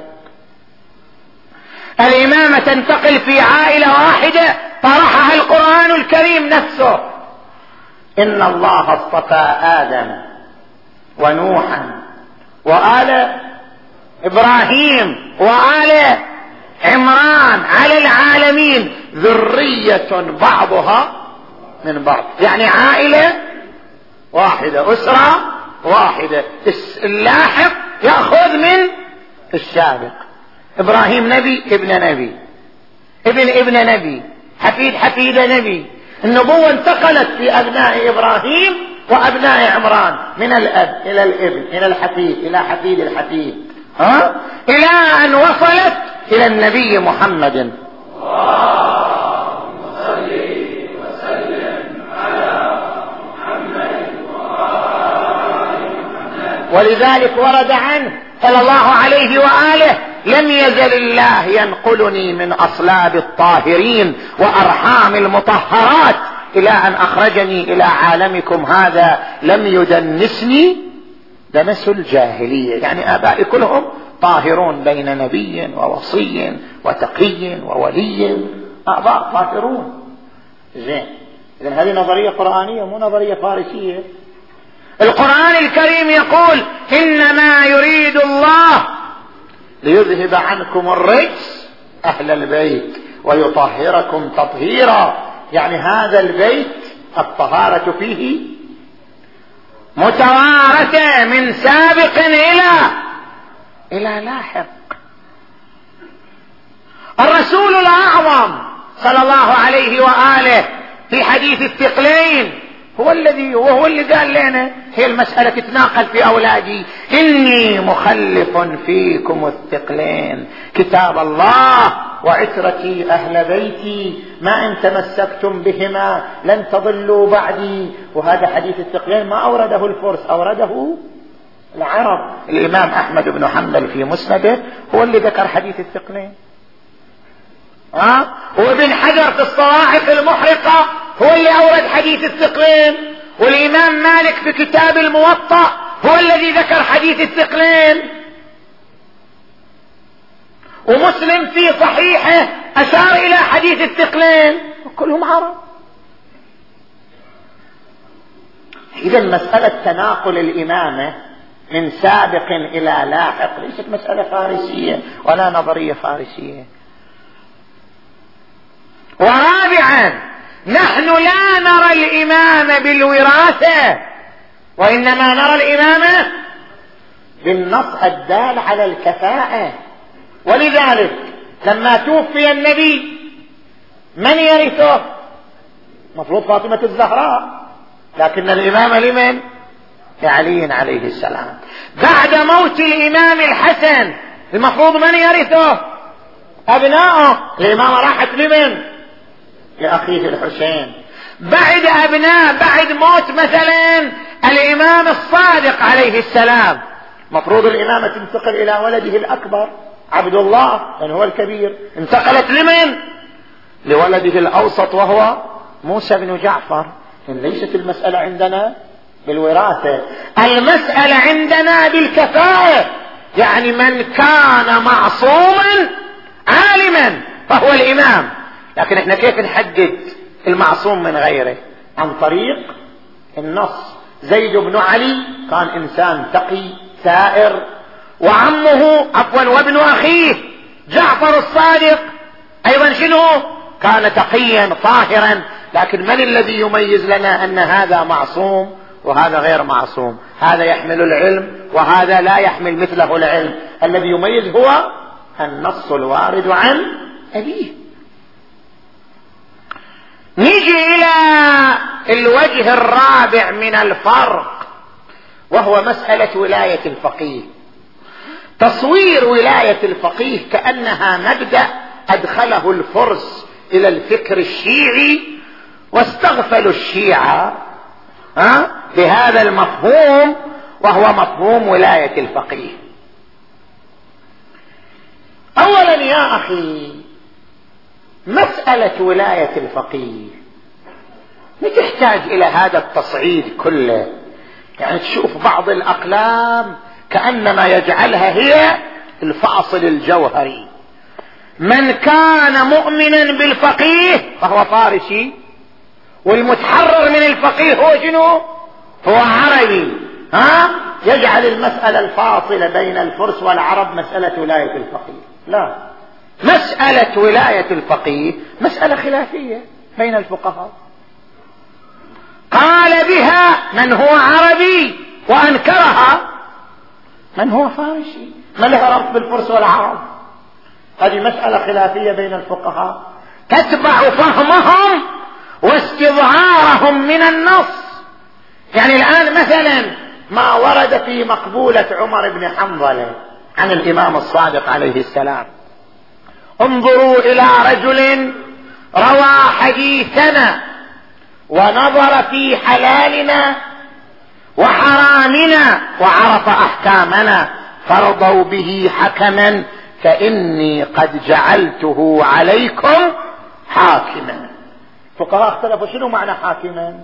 الإمامة تنتقل في عائلة واحدة طرحها القرآن الكريم نفسه. إن الله اصطفى آدم ونوحا وآل إبراهيم وآل عمران على العالمين ذرية بعضها من بعض، يعني عائلة واحدة، أسرة واحدة. اللاحق يأخذ من السابق. إبراهيم نبي، ابن نبي، ابن ابن نبي، حفيد حفيد نبي. النبوة انتقلت في أبناء إبراهيم وأبناء عمران، من الأب إلى الابن إلى الحفيد إلى حفيد الحفيد، ها؟ إلى أن وصلت إلى النبي محمد. اللهم صل وسلم على محمد وآل محمد. ولذلك ورد عنه صلى الله عليه وآله: لم يزل الله ينقلني من أصلاب الطاهرين وأرحام المطهرات إلى أن أخرجني إلى عالمكم هذا، لم يدنسني دنس الجاهلية. يعني آبائي كلهم طاهرون بين نبي ووصي وتقي وولي، آباء طاهرون. زين، إذن هذه نظرية قرآنية مو نظرية فارسية. القرآن الكريم يقول: إنما يريد الله ليذهب عنكم الرجس أهل البيت ويطهركم تطهيرا. يعني هذا البيت الطهارة فيه متوارثة من سابق إلى إلى لاحق. الرسول الأعظم صلى الله عليه وآله في حديث الثقلين هو الذي وهو اللي قال لنا هي المسألة تتناقل في أولادي: إني مخلف فيكم الثقلين، كتاب الله وعترتي أهل بيتي، ما إن تمسكتم بهما لن تضلوا بعدي. وهذا حديث الثقلين ما أورده الفرس، أورده العرب. الإمام أحمد بن حنبل في مسنده هو اللي ذكر حديث الثقلين، ها؟ وابن حجر في الصواعق المحرقة هو اللي أورد حديث الثقلين. والإمام مالك في كتاب الموطأ هو الذي ذكر حديث الثقلين. ومسلم في صحيحه أشار إلى حديث الثقلين وكلهم عرب. إذا مسألة تناقل الإمامة من سابق إلى لاحق ليست مسألة فارسية ولا نظرية فارسية. ورابعا نحن لا نرى الإمامة بالوراثة، وإنما نرى الإمامة بالنص الدال على الكفاءة. ولذلك لما توفي النبي من يرثه؟ مفروض فاطمة الزهراء، لكن الإمامة لمن؟ لعلي عليه السلام. بعد موت الإمام الحسن المفروض من يرثه؟ أبناؤه. الإمامة راحت لمن؟ لأخيه الحسين. بعد أبناء بعد موت مثلا الإمام الصادق عليه السلام مفروض الإمامة تنتقل إلى ولده الأكبر عبد الله من هو الكبير، انتقلت لمن؟ لولده الأوسط وهو موسى بن جعفر. ليست المسألة عندنا بالوراثة، المسألة عندنا بالكفاءة، يعني من كان معصوما عالما فهو الإمام. لكن احنا كيف نحدد المعصوم من غيره؟ عن طريق النص. زيد بن علي كان إنسان تقي سائر، وعمه عفوا وابن أخيه جعفر الصادق أيضا شنو؟ كان تقيا طاهرا. لكن من الذي يميز لنا أن هذا معصوم وهذا غير معصوم؟ هذا يحمل العلم وهذا لا يحمل مثله العلم. الذي يميز هو النص الوارد عن أبيه. نيجي إلى الوجه الرابع من الفرق، وهو مسألة ولاية الفقيه. تصوير ولاية الفقيه كأنها مبدأ أدخله الفرس إلى الفكر الشيعي، واستغفلوا الشيعة ها بهذا المفهوم، وهو مفهوم ولاية الفقيه. أولا يا أخي مسألة ولاية الفقيه تحتاج إلى هذا التصعيد كله. يعني تشوف بعض الأقلام كأنما يجعلها هي الفاصل الجوهري. من كان مؤمنا بالفقيه فهو فارسي، والمتحرر من الفقيه هو شنو؟ هو عربي. ها يجعل المسألة الفاصلة بين الفرس والعرب مسألة ولاية الفقيه. لا، مسألة ولاية الفقيه مسألة خلافية بين الفقهاء. قال بها من هو عربي وأنكرها من هو فارسي. ما لها ربط بالفرس والعرب؟ هذه مسألة خلافية بين الفقهاء تتبع فهمهم واستظهارهم من النص. يعني الآن مثلا ما ورد في مقبولة عمر بن حنظلة عن الإمام الصادق عليه السلام: انظروا إلى رجل روى حديثنا ونظر في حلالنا وحرامنا وعرف أحكامنا فرضوا به حكما فإني قد جعلته عليكم حاكما. فقهاء اختلفوا شنو معنى حاكما.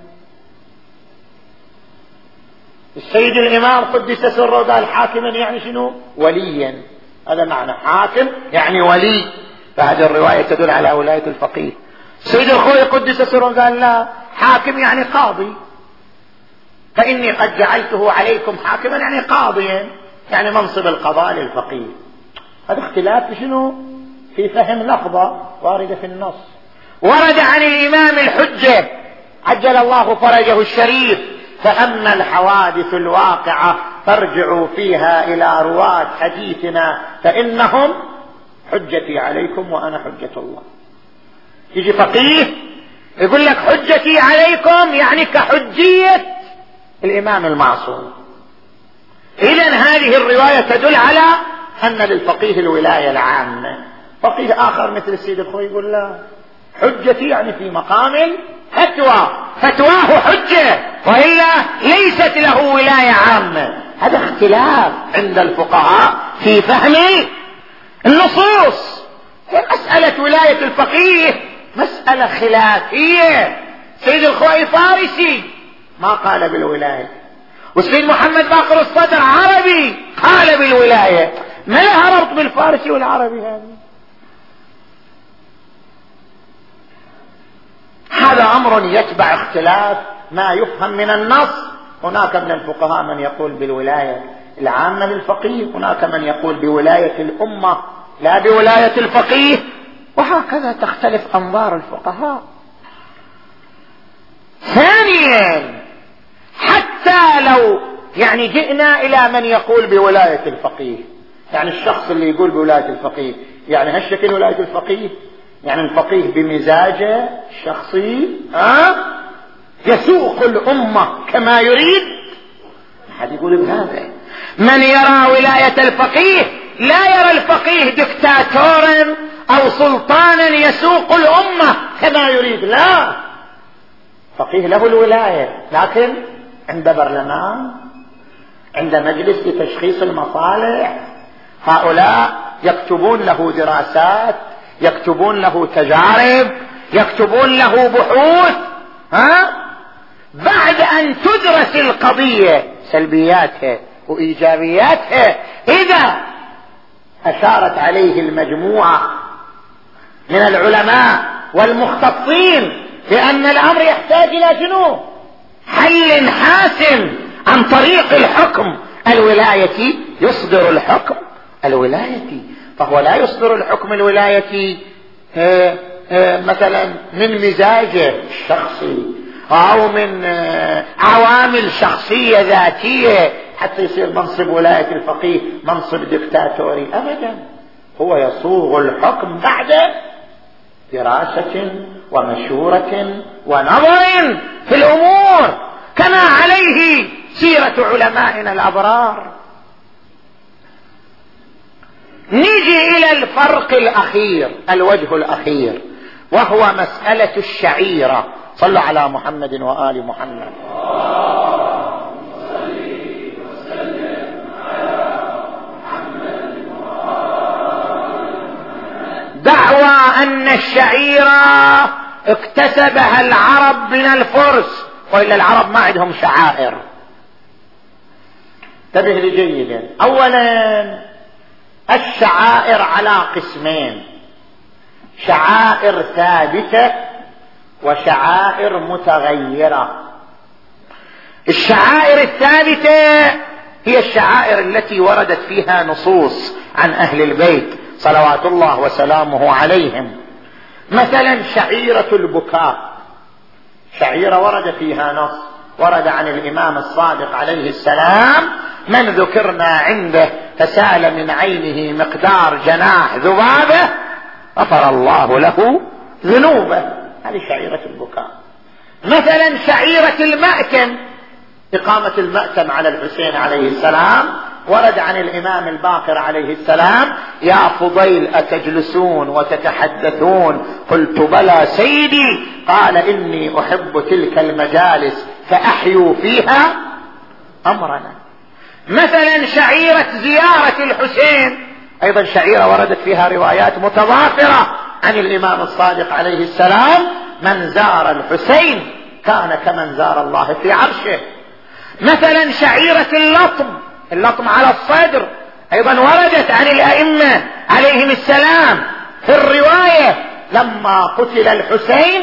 السيد الإمام قدس سره قال حاكما يعني شنو؟ وليا. هذا معنى حاكم يعني ولي، فهذه الرواية تدل على ولاية الفقيه. السيد الخوي قدس سره قال لا، حاكم يعني قاضي. فإني قد جعلته عليكم حاكما يعني قاضيا، يعني منصب القضاء للفقيه. هذا اختلاف في شنو؟ في فهم لفظة واردة في النص. ورد عن الإمام الحجة عجل الله فرجه الشريف: فأما الحوادث الواقعة فارجعوا فيها إلى رواة حديثنا فإنهم حجتي عليكم وأنا حجة الله. يجي فقيه يقول لك حجتي عليكم يعني كحجية الإمام المعصوم. إذن هذه الرواية تدل على أن للفقيه الولاية العامة. فقيه آخر مثل السيد الخوي يقول لا، حجتي يعني في مقام فتوى، فتواه حجة وإلا ليست له ولاية عامة. هذا اختلاف عند الفقهاء في فهم النصوص. مسألة ولاية الفقيه مسألة خلافية. سيد الخوي فارسي ما قال بالولاية، والسيد محمد باقر الصدر عربي قال بالولاية. ما لها ربط بالفارسي والعربي هذه. هذا أمر يتبع اختلاف ما يفهم من النص. هناك من الفقهاء من يقول بالولاية العامة للفقيه، هناك من يقول بولاية الأمة لا بولاية الفقيه، وهكذا تختلف أنظار الفقهاء. ثانيا، حتى لو يعني جئنا إلى من يقول بولاية الفقيه، يعني الشخص اللي يقول بولاية الفقيه يعني هالشكل ولاية الفقيه، يعني الفقيه بمزاجه الشخصي ها يسوق الأمة كما يريد. أحد يقول بهذا. من يرى ولاية الفقيه لا يرى الفقيه دكتاتورا أو سلطانا يسوق الأمة كما يريد، لا، فقيه له الولاية لكن عند برلمان، عند مجلس لتشخيص المصالح، هؤلاء يكتبون له دراسات، يكتبون له تجارب، يكتبون له بحوث، ها بعد أن تدرس القضية سلبياتها وإيجابياتها، إذا أشارت عليه المجموعة من العلماء والمختصين بأن الأمر يحتاج إلى شنو؟ حل حاسم عن طريق الحكم الولاية، يصدر الحكم الولاية. فهو لا يصدر الحكم الولاية مثلا من مزاجه الشخصي أو من عوامل شخصية ذاتية حتى يصير منصب ولاية الفقيه منصب دكتاتوري، أبدا. هو يصوغ الحكم بعد دراسة ومشورة ونظر في الأمور كما عليه سيرة علمائنا الأبرار. نيجي إلى الفرق الأخير، الوجه الأخير، وهو مسألة الشعيرة. صلوا على محمد وآل محمد. دعوى أن الشعيرة اكتسبها العرب من الفرس، وإلا العرب ما عندهم شعائر. انتبه لي جيدا. أولا، الشعائر على قسمين: شعائر ثابتة وشعائر متغيرة. الشعائر الثابتة هي الشعائر التي وردت فيها نصوص عن أهل البيت صلوات الله وسلامه عليهم. مثلا شعيرة البكاء، شعيرة ورد فيها نص، ورد عن الإمام الصادق عليه السلام: من ذكرنا عنده فسال من عينه مقدار جناح ذبابة غفر الله له ذنوبه. هذه شعيرة البكاء. مثلا شعيرة المأتم، إقامة المأتم على الحسين عليه السلام، ورد عن الإمام الباقر عليه السلام: يا فضيل أتجلسون وتتحدثون؟ قلت بلى سيدي، قال إني أحب تلك المجالس فأحيوا فيها أمرنا. مثلا شعيرة زيارة الحسين، أيضا شعيرة وردت فيها روايات متضافرة عن الإمام الصادق عليه السلام: من زار الحسين كان كمن زار الله في عرشه. مثلا شعيرة اللطم، اللطم على الصدر، أيضا وردت عن الأئمة عليهم السلام في الرواية: لما قتل الحسين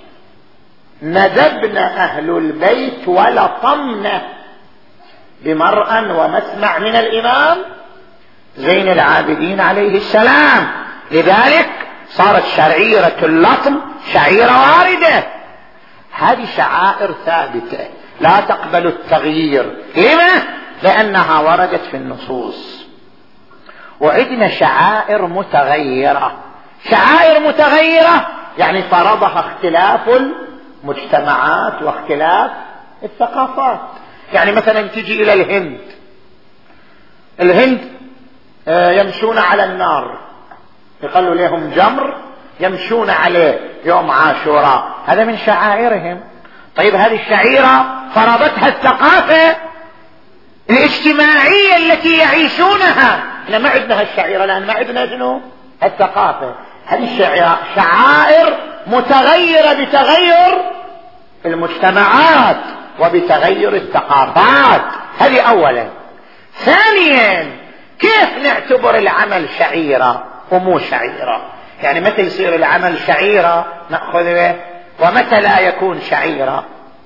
ندبنا أهل البيت ولطمنا بمرأى ومسمع من الإمام زين العابدين عليه السلام. لذلك صارت شعيرة اللطم شعيرة واردة. هذه شعائر ثابتة لا تقبل التغيير. لما؟ لأنها وردت في النصوص. وعندنا شعائر متغيرة. شعائر متغيرة يعني فرضها اختلاف المجتمعات واختلاف الثقافات. يعني مثلا تجي إلى الهند، الهند يمشون على النار، يقلوا لهم جمر يمشون عليه يوم عاشوراء، هذا من شعائرهم. طيب هذه الشعيرة فرضتها الثقافة الاجتماعية التي يعيشونها. احنا ما عندنا هالشعيرة لأن ما عندنا شنو؟ الثقافة. هذه الشعيرة شعائر متغيرة بتغير المجتمعات وبتغير الثقافات. هذه أولا. ثانيا، كيف نعتبر العمل شعيرة ومو شعيرة؟ يعني متى يصير العمل شعيرة نأخذ به ومتى لا يكون شعيرة؟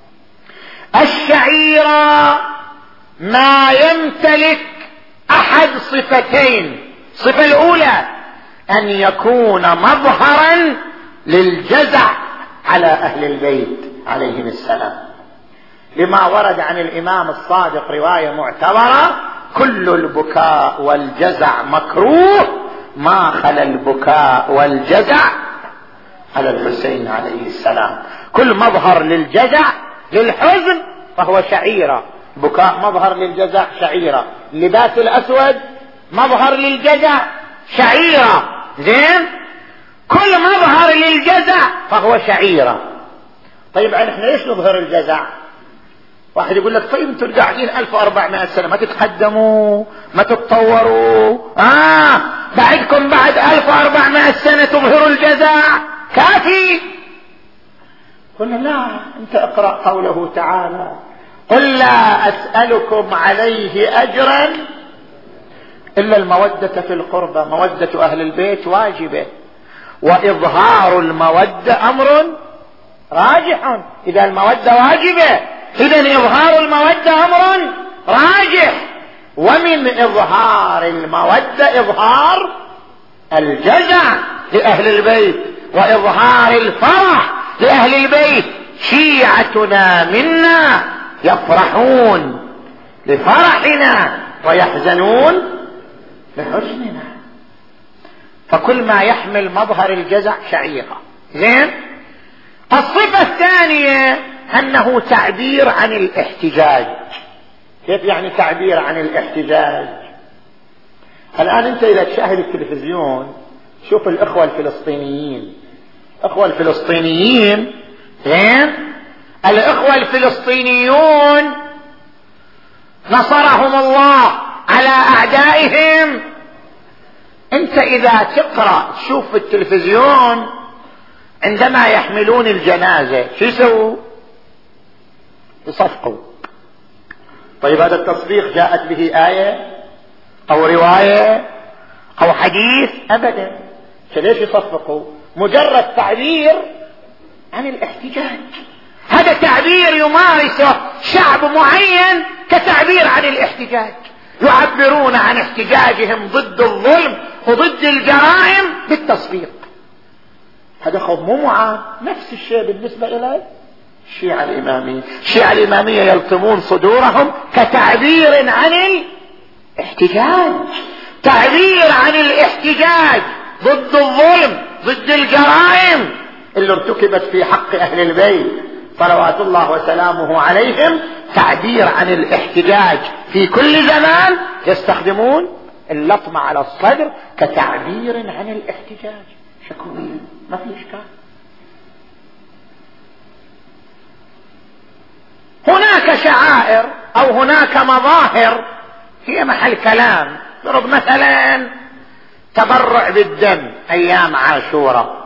الشعيرة ما يمتلك احد صفتين. الصفة الاولى ان يكون مظهرا للجزع على اهل البيت عليهم السلام، لما ورد عن الامام الصادق رواية معتبرة: كل البكاء والجزع مكروه ما خلا البكاء والجزع على الحسين عليه السلام. كل مظهر للجزع للحزن فهو شعيرة. بكاء مظهر للجزع شعيرة، اللباس الأسود مظهر للجزع شعيرة، زين؟ كل مظهر للجزع فهو شعيرة. طيب احنا ليش نظهر الجزع؟ واحد يقول لك طيب انتوا قاعدين ألف وأربعمائة سنة ما تتقدموا ما تتطوروا، آه بعدكم بعد ألف وأربعمائة سنة تظهروا الجزع كافي. قلنا لا، انت اقرأ قوله تعالى: قل لا أسألكم عليه أجرا إلا المودة في القربى. مودة أهل البيت واجبة، وإظهار المودة أمر راجح. إذا المودة واجبة إذن إظهار المودة أمر راجح. ومن إظهار المودة إظهار الجزع لأهل البيت وإظهار الفرح لأهل البيت. شيعتنا منا يفرحون لفرحنا ويحزنون لحزننا. فكل ما يحمل مظهر الجزع شعيرة، زين؟ الصفة الثانية أنه تعبير عن الاحتجاج. كيف يعني تعبير عن الاحتجاج؟ الآن أنت إذا تشاهد التلفزيون شوف الإخوة الفلسطينيين. الإخوة الفلسطينيين زين؟ الإخوة الفلسطينيون نصرهم الله على أعدائهم. أنت إذا تقرأ تشوف في التلفزيون عندما يحملون الجنازة شو يسووا؟ يصفقوا. طيب هذا التصفيق جاءت به آية أو رواية أو حديث؟ أبدا. فليش يصفقوا؟ مجرد تعبير عن الاحتجاج. هذا تعبير يمارسه شعب معين كتعبير عن الاحتجاج. يعبرون عن احتجاجهم ضد الظلم وضد الجرائم بالتصفيق. هذا خوف مو معان. نفس الشيء بالنسبة إلى الشيعة الإمامية. الشيعة الإمامية يلطمون صدورهم كتعبير عن الاحتجاج، تعبير عن الاحتجاج ضد الظلم ضد الجرائم اللي ارتكبت في حق أهل البيت صلوات الله وسلامه عليهم. تعبير عن الاحتجاج في كل زمان يستخدمون اللطمة على الصدر كتعبير عن الاحتجاج. شكوين ما في إشكال. هناك شعائر أو هناك مظاهر هي محل كلام. ضرب مثلا تبرع بالدم أيام عاشوراء.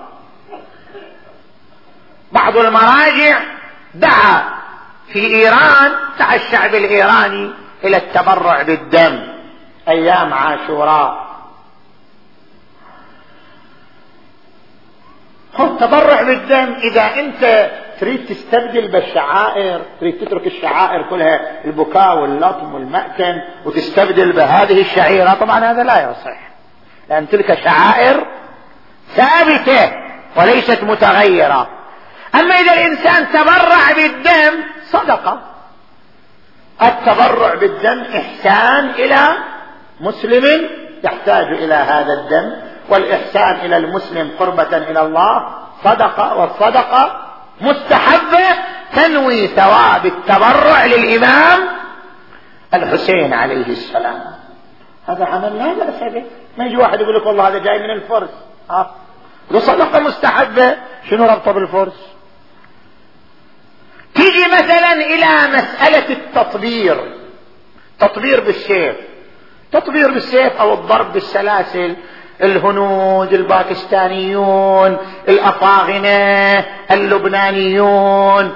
بعض المراجع دعا في إيران دعا الشعب الإيراني إلى التبرع بالدم أيام عاشوراء. خذ تبرع بالدم. إذا أنت تريد تستبدل بالشعائر، تريد تترك الشعائر كلها البكاء واللطم والمأتم وتستبدل بهذه الشعيرة، طبعا هذا لا يصح، لأن تلك شعائر ثابتة وليست متغيرة. أما إذا الإنسان تبرع بالدم صدقة. التبرع بالدم إحسان إلى مسلم يحتاج إلى هذا الدم، والإحسان إلى المسلم قربة إلى الله صدقة، والصدقة مستحبة تنوي ثواب التبرع للإمام الحسين عليه السلام. هذا عمل لا بأس به. ما يجي واحد يقول لك والله هذا جاي من الفرس، ها له صدقة مستحبة، شنو ربطه بالفرس؟ تيجي مثلا إلى مسألة التطبير، تطبير بالسيف، تطبير بالسيف أو الضرب بالسلاسل. الهنود، الباكستانيون، الأفاغنة، اللبنانيون،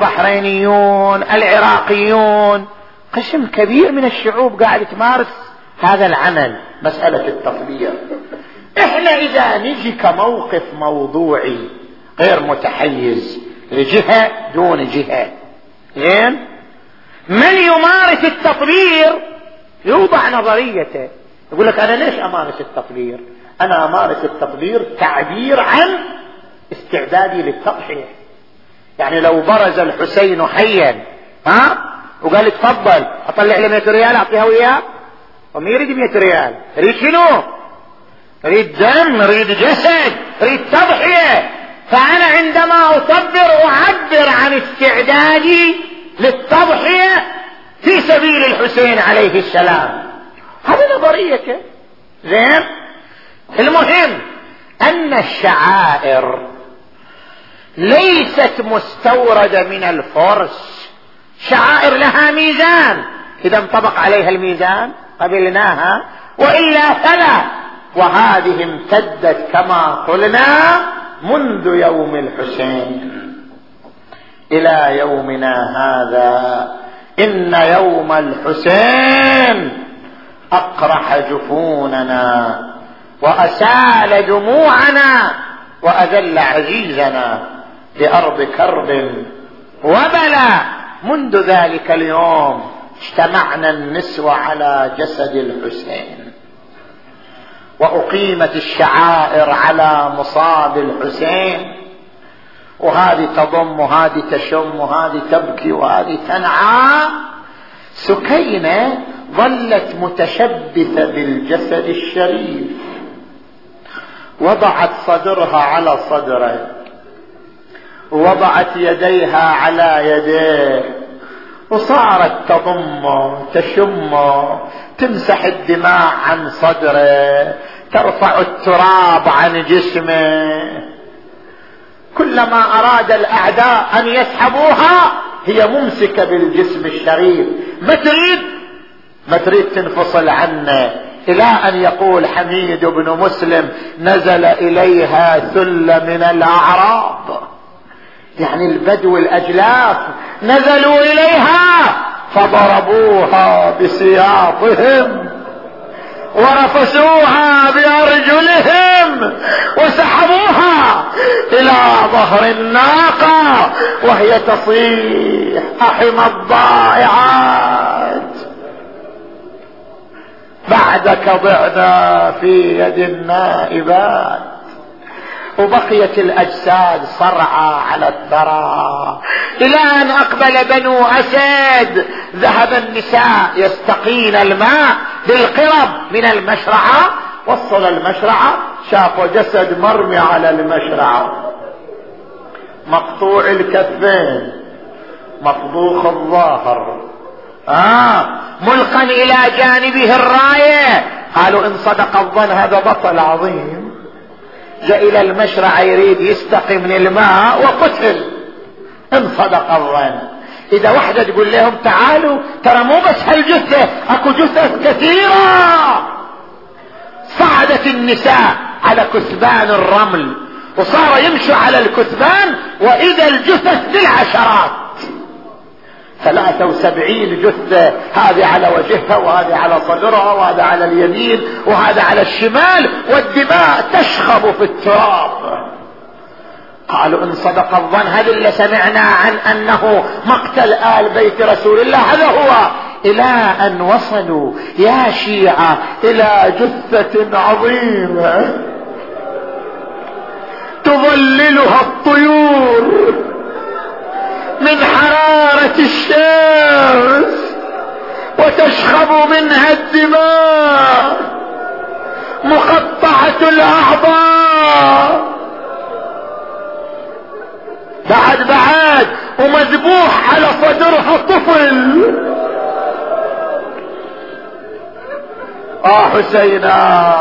البحرينيون، العراقيون، قسم كبير من الشعوب قاعد تمارس هذا العمل مسألة التطبير. احنا اذا نجي كموقف موضوعي غير متحيز لجهة دون جهة، زين، من يمارس التطبير يوضع نظريته، يقول لك انا ليش امارس التطبير؟ انا امارس التطبير تعبير عن استعدادي للتضحية. يعني لو برز الحسين حيا ها وقال لي تفضل اطلع لي مئة ريال اعطيها وياه، وما يريد مئة ريال، يريد شنو؟ يريد دم، يريد جسد، يريد تضحية. فانا عندما اصبر اعبر عن استعدادي للتضحية في سبيل الحسين عليه السلام. هذه نظريته، زين. المهم ان الشعائر ليست مستوردة من الفرس، شعائر لها ميزان، اذا انطبق عليها الميزان قبلناها، وإلا فلا. وهذه امتدت كما قلنا منذ يوم الحسين إلى يومنا هذا. إن يوم الحسين أقرح جفوننا وأسال دموعنا وأذل عزيزنا بأرض كرب وبلى. منذ ذلك اليوم اجتمعنا النسوة على جسد الحسين، وأقيمت الشعائر على مصاب الحسين، وهذه تضم وهذه تشم وهذه تبكي وهذه تنعى. سكينة ظلت متشبثة بالجسد الشريف، وضعت صدرها على صدره، ووضعت يديها على يديه، وصارت تضمه تشمه، تمسح الدماء عن صدره، ترفع التراب عن جسمه. كلما أراد الأعداء أن يسحبوها هي ممسكة بالجسم الشريف، ما تريد ما تريد تنفصل عنه، إلى أن يقول حميد بن مسلم نزل إليها ثل من الأعراب، يعني البدو الأجلاف نزلوا إليها فضربوها بسياطهم ورفسوها بأرجلهم وسحبوها إلى ظهر الناقة وهي تصيح أحم الضائعات، بعدك ضعنا في يد النائبات. وبقيت الأجساد صرعى على الثرى إلى أن أقبل بنو أسد. ذهب النساء يستقين الماء بالقرب من المشرعة، وصل المشرعة شافوا جسد مرمي على المشرعة، مقطوع الكفين، مفضوخ الظهر، آه ملقا إلى جانبه الراية. قالوا إن صدق الظن هذا بطل عظيم، جاء إلى المشرع يريد يستقي من الماء وقتل. إن صدق الظن. إذا واحدة تقول لهم تعالوا ترى مو بس هالجثة، أكو جثث كثيرة. صعدت النساء على كثبان الرمل وصار يمشوا على الكثبان، وإذا الجثث بالعشرات، ثلاثة وسبعين جثة، هذه على وجهها وهذه على صدرها وهذا على اليمين وهذا على الشمال، والدماء تشخب في التراب. قالوا إن صدق الظن هذا اللي سمعنا عن أنه مقتل آل بيت رسول الله هذا هو. إلى أن وصلوا يا شيعة إلى جثة عظيمة تظللها الطيور من حرارة الشمس وتشخب منها الدماء، مقطعة الأعضاء بعد بعد، ومذبوح على صدرها طفل. آه حسينا.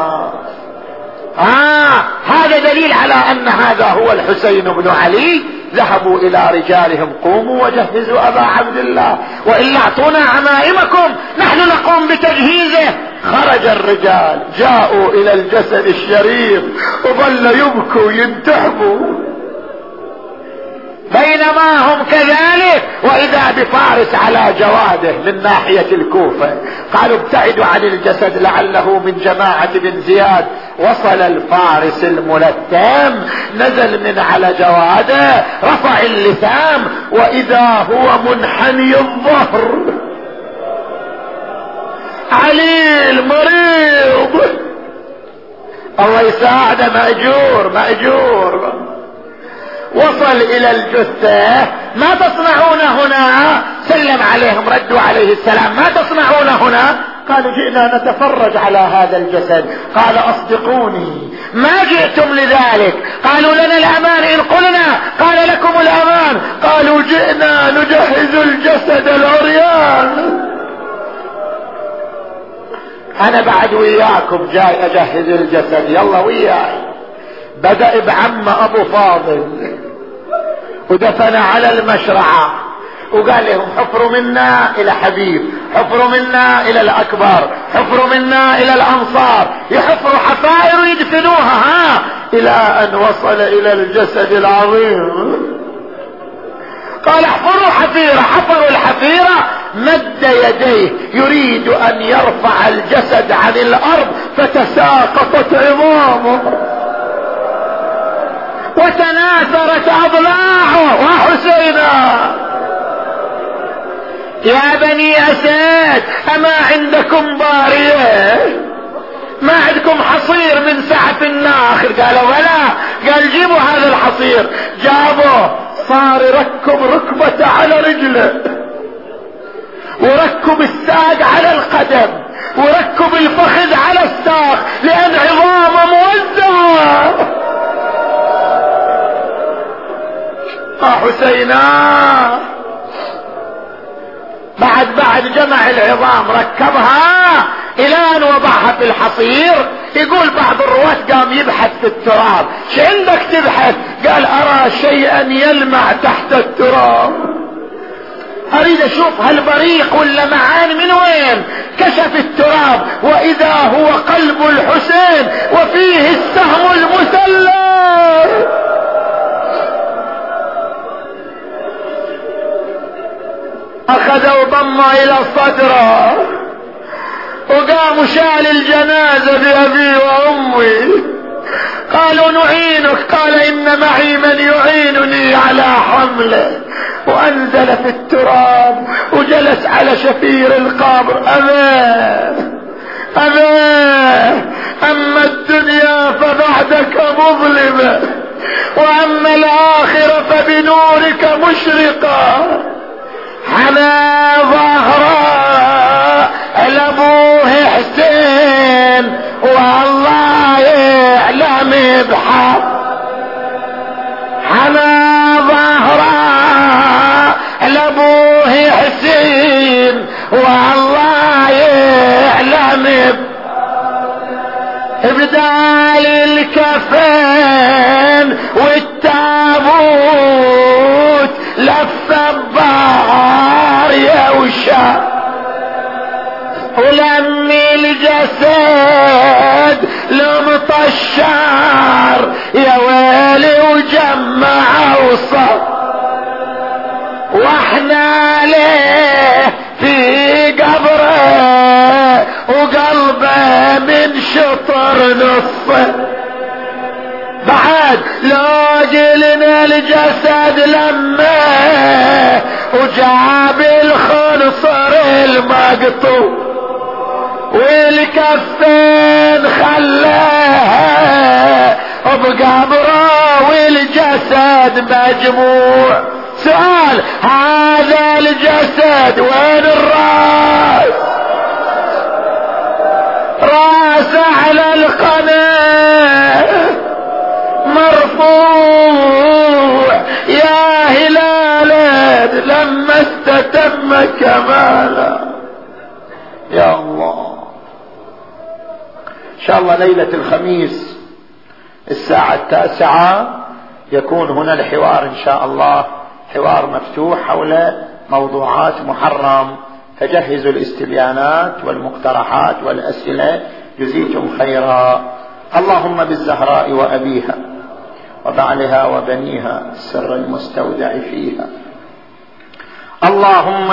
آه هذا دليل على أن هذا هو الحسين بن علي. ذهبوا إلى رجالهم قوموا وجهزوا أبا عبد الله، وإلا اعطونا عمائمكم نحن نقوم بتجهيزه. خرج الرجال جاءوا إلى الجسد الشريف وظل يبكوا ينتحبوا. بينما هم كذلك وإذا بفارس على جواده من ناحية الكوفة. قالوا ابتعدوا عن الجسد لعله من جماعة بن زياد. وصل الفارس الملتم، نزل من على جواده، رفع اللثام، وإذا هو منحني الظهر عليل مريض. الله يساعده، مأجور مأجور. وصل الى الجثة. ما تصنعون هنا؟ سلم عليهم، ردوا عليه السلام. ما تصنعون هنا؟ قالوا جئنا نتفرج على هذا الجسد. قال اصدقوني، ما جئتم لذلك. قالوا لنا الامان ان قلنا. قال لكم الامان. قالوا جئنا نجهز الجسد العريان. انا بعد وياكم جاي اجهز الجسد، يلا وياي. بدأ بعم ابو فاضل ودفن على المشرعة وقال لهم حفروا منا الى حبيب، حفروا منا الى الاكبر، حفروا منا الى الانصار. يحفروا حفائر ويدفنوها ها الى ان وصل الى الجسد العظيم. قال احفروا حفيرة. حفروا الحفيرة، مد يديه يريد ان يرفع الجسد عن الارض فتساقطت عظامه وتناثرت اضلاعه. وحسينا يا بني اسد اما عندكم بارية؟ ما عندكم حصير من سعف الناخل؟ قالوا ولا. قال جيبوا هذا الحصير. جابوه، صار يركب ركبته على رجله، وركب الساق على القدم، وركب الفخذ على الساق، لان عظامه موزعه. حسينا بعد بعد جمع العظام ركبها الى ان وضعها في الحصير. يقول بعض الرواة قام يبحث في التراب. شو عندك تبحث؟ قال ارى شيئا يلمع تحت التراب، اريد اشوف هالبريق ولا معان من وين. كشف التراب واذا هو قلب الحسين وفيه السهم المسلح. اخذوا ضمه الى صدره وقاموا شال الجنازة بأبي وأمي. قالوا نعينك. قال إن معي من يعينني على حمله. وأنزل في التراب وجلس على شفير القبر. أبا أبا أما الدنيا فبعدك مظلمة، وأما الآخرة فبنورك مشرقة. حنا ظهره لابوه حسين والله يعلم بحق. حنا ظهره لابوه حسين والله يعلم بحق. بدال الكفن والتابوت لف الظهر يا وشا، ولم الجسد لمطشار يا ويلي وجمع وصف. واحنا ليه في قبره وقلبه من شطر نصه. بعد لو جلنا الجسد لما وجاب الخنصر المقطوع والكفين خلاها بقبره والجسد مجموع. سؤال، هذا الجسد وين الراس؟ راس على القناة مرفوع يا هلال لما استتم كمالا. يا الله، ان شاء الله ليلة الخميس الساعة التاسعة يكون هنا الحوار ان شاء الله، حوار مفتوح حول موضوعات محرم، فجهزوا الاستبيانات والمقترحات والأسئلة، جزيتم خيرا. اللهم بالزهراء وأبيها وبعلها وبنيها السر المستودع فيها. اللهم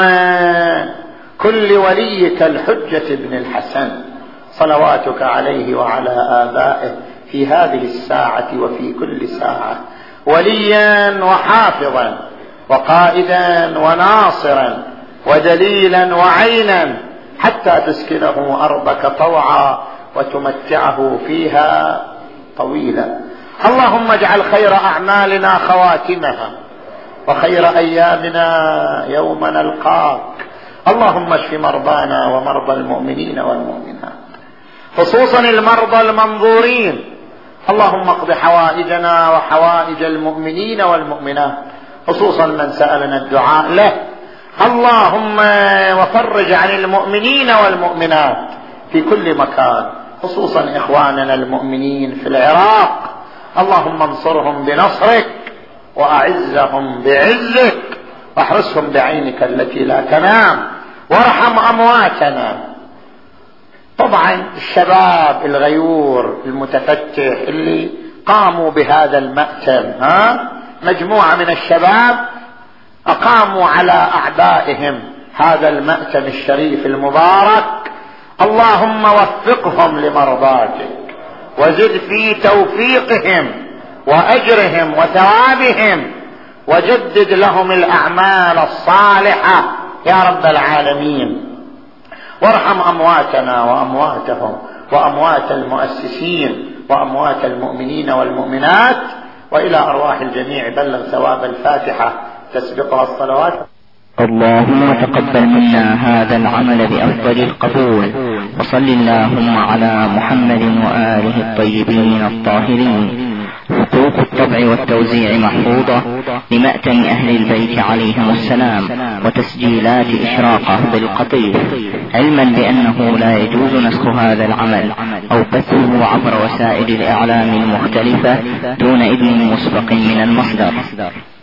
كن لوليك الحجة بن الحسن صلواتك عليه وعلى آبائه في هذه الساعة وفي كل ساعة وليا وحافظا وقائدا وناصرا ودليلا وعينا حتى تسكنه أرضك طوعا وتمتعه فيها طويلا. اللهم اجعل خير أعمالنا خواتمها وخير أيامنا يوم نلقاك. اللهم اشف مرضانا ومرضى المؤمنين والمؤمنات خصوصا المرضى المنظورين. اللهم اقض حوائجنا وحوائج المؤمنين والمؤمنات خصوصا من سألنا الدعاء له. اللهم وفرج عن المؤمنين والمؤمنات في كل مكان خصوصا إخواننا المؤمنين في العراق. اللهم انصرهم بنصرك وأعزهم بعزك واحرسهم بعينك التي لا تنام وارحم أمواتنا. طبعا الشباب الغيور المتفتح اللي قاموا بهذا المأتم، ها مجموعة من الشباب أقاموا على أعدائهم هذا المأتم الشريف المبارك. اللهم وفقهم لمرضاتك وزد في توفيقهم وأجرهم وثوابهم وجدد لهم الأعمال الصالحة يا رب العالمين. وارحم أمواتنا وأمواتهم وأموات المؤسسين وأموات المؤمنين والمؤمنات. وإلى أرواح الجميع بلغ ثواب الفاتحة تسبقها الصلوات. اللهم تقبل منا هذا العمل بأفضل القبول، وصل اللهم على محمد وآله الطيبين الطاهرين. حقوق الطبع والتوزيع محفوظة لمأتم أهل البيت عليهم السلام وتسجيلات إشراقة بالقطيف، علما بأنه لا يجوز نسخ هذا العمل أو بثه عبر وسائل الإعلام المختلفة دون إذن مسبق من المصدر.